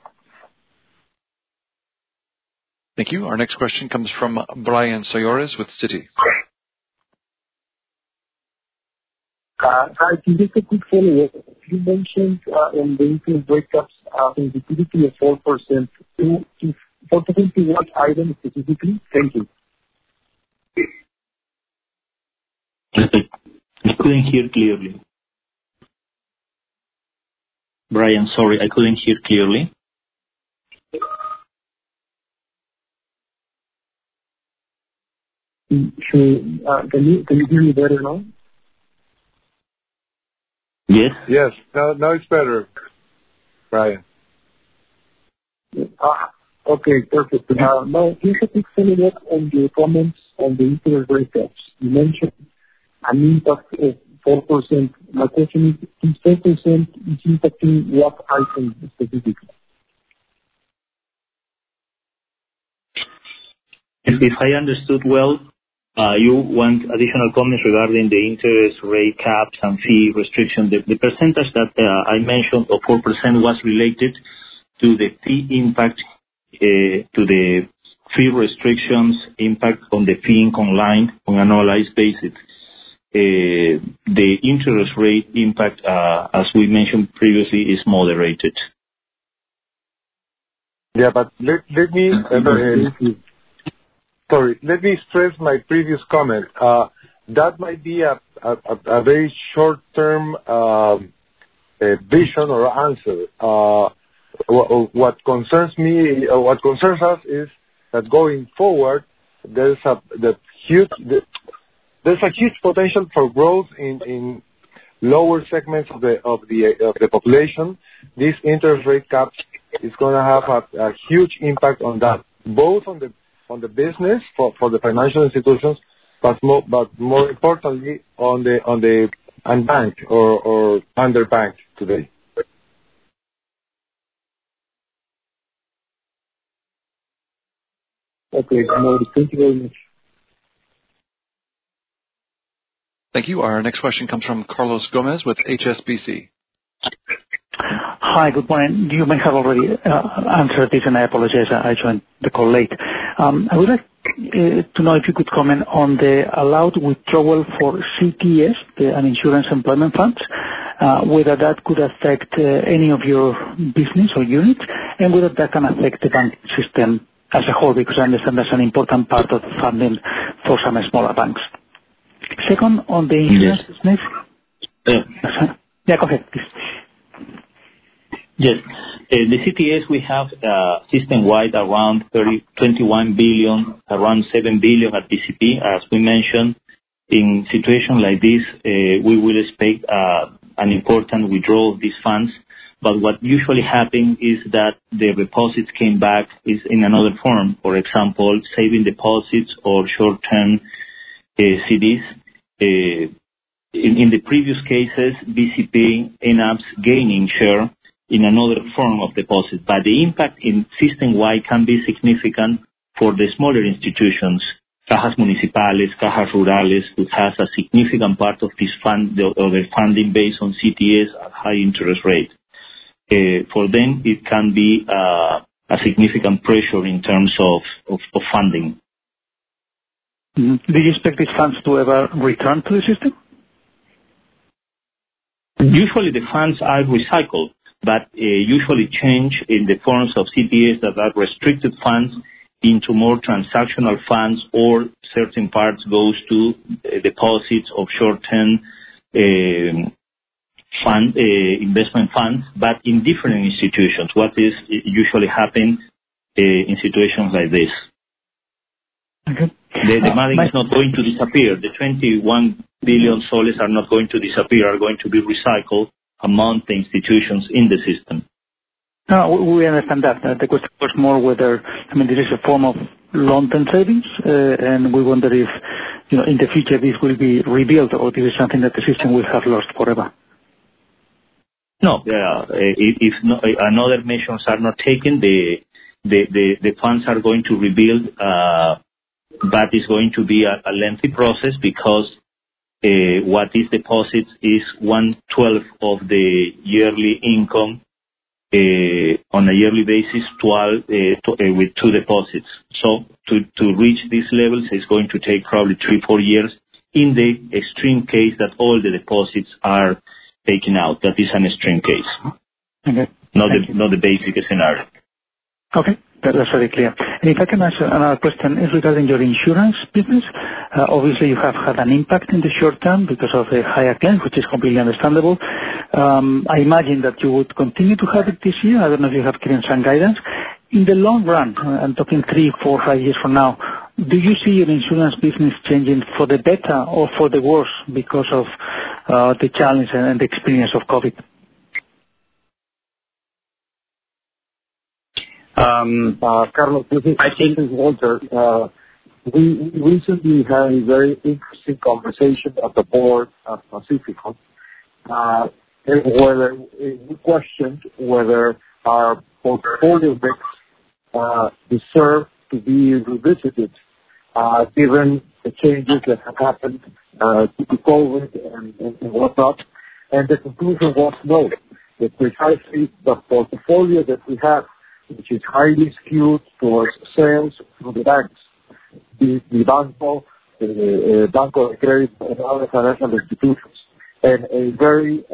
Thank you. Our next question comes from Brian Sayores with Citi.
Hi, just a quick follow-up. You mentioned in the interest rate caps sensitivity of 4%. 4% to what item specifically? Thank you.
I couldn't hear clearly. Brian, sorry, I couldn't hear clearly.
Sure. Can you hear me better now?
Yes.
Yes. Now it's better, Brian.
Okay, perfect. Now, here's a quick follow-up on your comments on the interest rate caps. You mentioned an impact of 4%. My question is 4% is impacting what item specifically?
If I understood well, you want additional comments regarding the interest rate caps and fee restriction. The percentage that I mentioned of 4% was related to the fee impact, to the fee restrictions impact on the fee income line on an annualized basis. The interest rate impact, as we mentioned previously, is moderated.
Yeah, but let me let me stress my previous comment. That might be a very short-term vision or answer. What concerns me, what concerns us is that going forward, there's a huge potential for growth in lower segments of the population. These interest rate caps is going to have a huge impact on that, both on the business for the financial institutions, but more importantly on the unbanked or underbanked today.
Okay, thank you very much.
Thank you. Our next question comes from Carlos Gomez with HSBC.
Hi, good morning. You may have already answered this, and I apologize, I joined the call late. I would like to know if you could comment on the allowed withdrawal for CTS, the Uninsurance Employment Funds, whether that could affect any of your business or units, and whether that can affect the banking system as a whole, because I understand that's an important part of funding for some smaller banks. Second, on the insurance business. Yeah, go ahead, please.
Yes. The CTS, we have system-wide around 21 billion, around 7 billion at BCP. As we mentioned, in situations like this, we will expect an important withdrawal of these funds. But what usually happens is that the deposits came back is in another form. For example, saving deposits or short-term CDs. In the previous cases, BCP ends up gaining share in another form of deposit, but the impact in system-wide can be significant for the smaller institutions, Cajas Municipales, Cajas Rurales, which has a significant part of this fund, or their funding based on CTS at high interest rate. For them, it can be a significant pressure in terms of funding.
Mm-hmm. Do you expect these funds to ever return to the system?
Usually the funds are recycled, but usually change in the forms of CTS that are restricted funds into more transactional funds, or certain parts goes to deposits of short-term investment funds, but in different institutions. What is usually happen in situations like this?
Okay.
The money is not going to disappear. The 21 billion soles are not going to disappear, are going to be recycled among the institutions in the system.
No, we understand that. The question was more whether, this is a form of long-term savings, and we wonder if, in the future this will be rebuilt, or this is something that the system will have lost forever.
No, if another measures are not taken, the funds are going to rebuild, but it's going to be a lengthy process, because what is deposits is 1/12 of the yearly income on a yearly basis, with 2 deposits. So to reach these levels is going to take probably 3-4 years, in the extreme case that all the deposits are taken out. That is an extreme case.
Okay.
Not the basic scenario.
Okay. That's very clear. And if I can ask another question, is regarding your insurance business. Obviously, you have had an impact in the short term because of the higher claims, which is completely understandable. I imagine that you would continue to have it this year. I don't know if you have given some guidance. In the long run, I'm talking 3, 4, 5 years from now, do you see your insurance business changing for the better or for the worse because of the challenge and the experience of COVID?
Carlos, this is Walter. We recently had a very interesting conversation at the board at Pacifico, where we questioned whether our portfolio mix deserved to be revisited, given the changes that have happened due to COVID and whatnot. And the conclusion was no, that precisely the portfolio that we have, which is highly skewed towards sales through the banks, the Banco de Crédito, and other financial institutions, and a very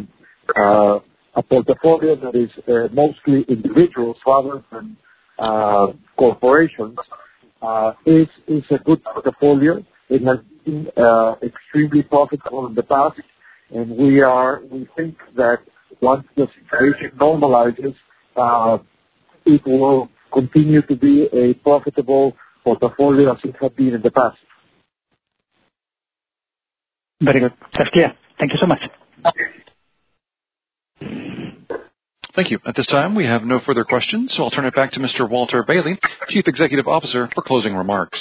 a portfolio that is mostly individuals rather than corporations, is a good portfolio. It has been extremely profitable in the past, and we think that once the situation normalizes, it will continue to be a profitable portfolio as it has been in the past.
Very good. That's clear. Thank you so much.
Thank you. At this time, we have no further questions, so I'll turn it back to Mr. Walter Bailey, Chief Executive Officer, for closing remarks.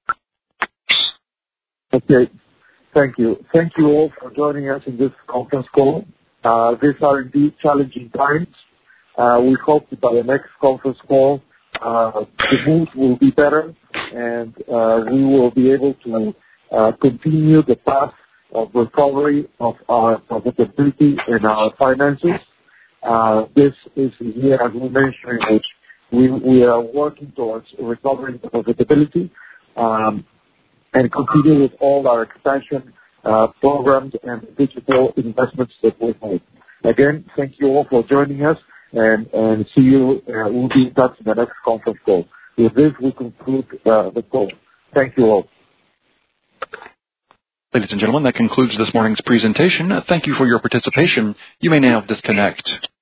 Okay. Thank you. Thank you all for joining us in this conference call. These are indeed challenging times. We hope that by the next conference call, the mood will be better and we will be able to continue the path of recovery of our profitability and our finances. This is a year, as we mentioned, in which we are working towards recovering the profitability and continue with all our expansion programs and digital investments that we've made. Again, thank you all for joining us, and see you. We'll be in touch in the next conference call. With this, we conclude the call. Thank you all.
Ladies and gentlemen, that concludes this morning's presentation. Thank you for your participation. You may now disconnect.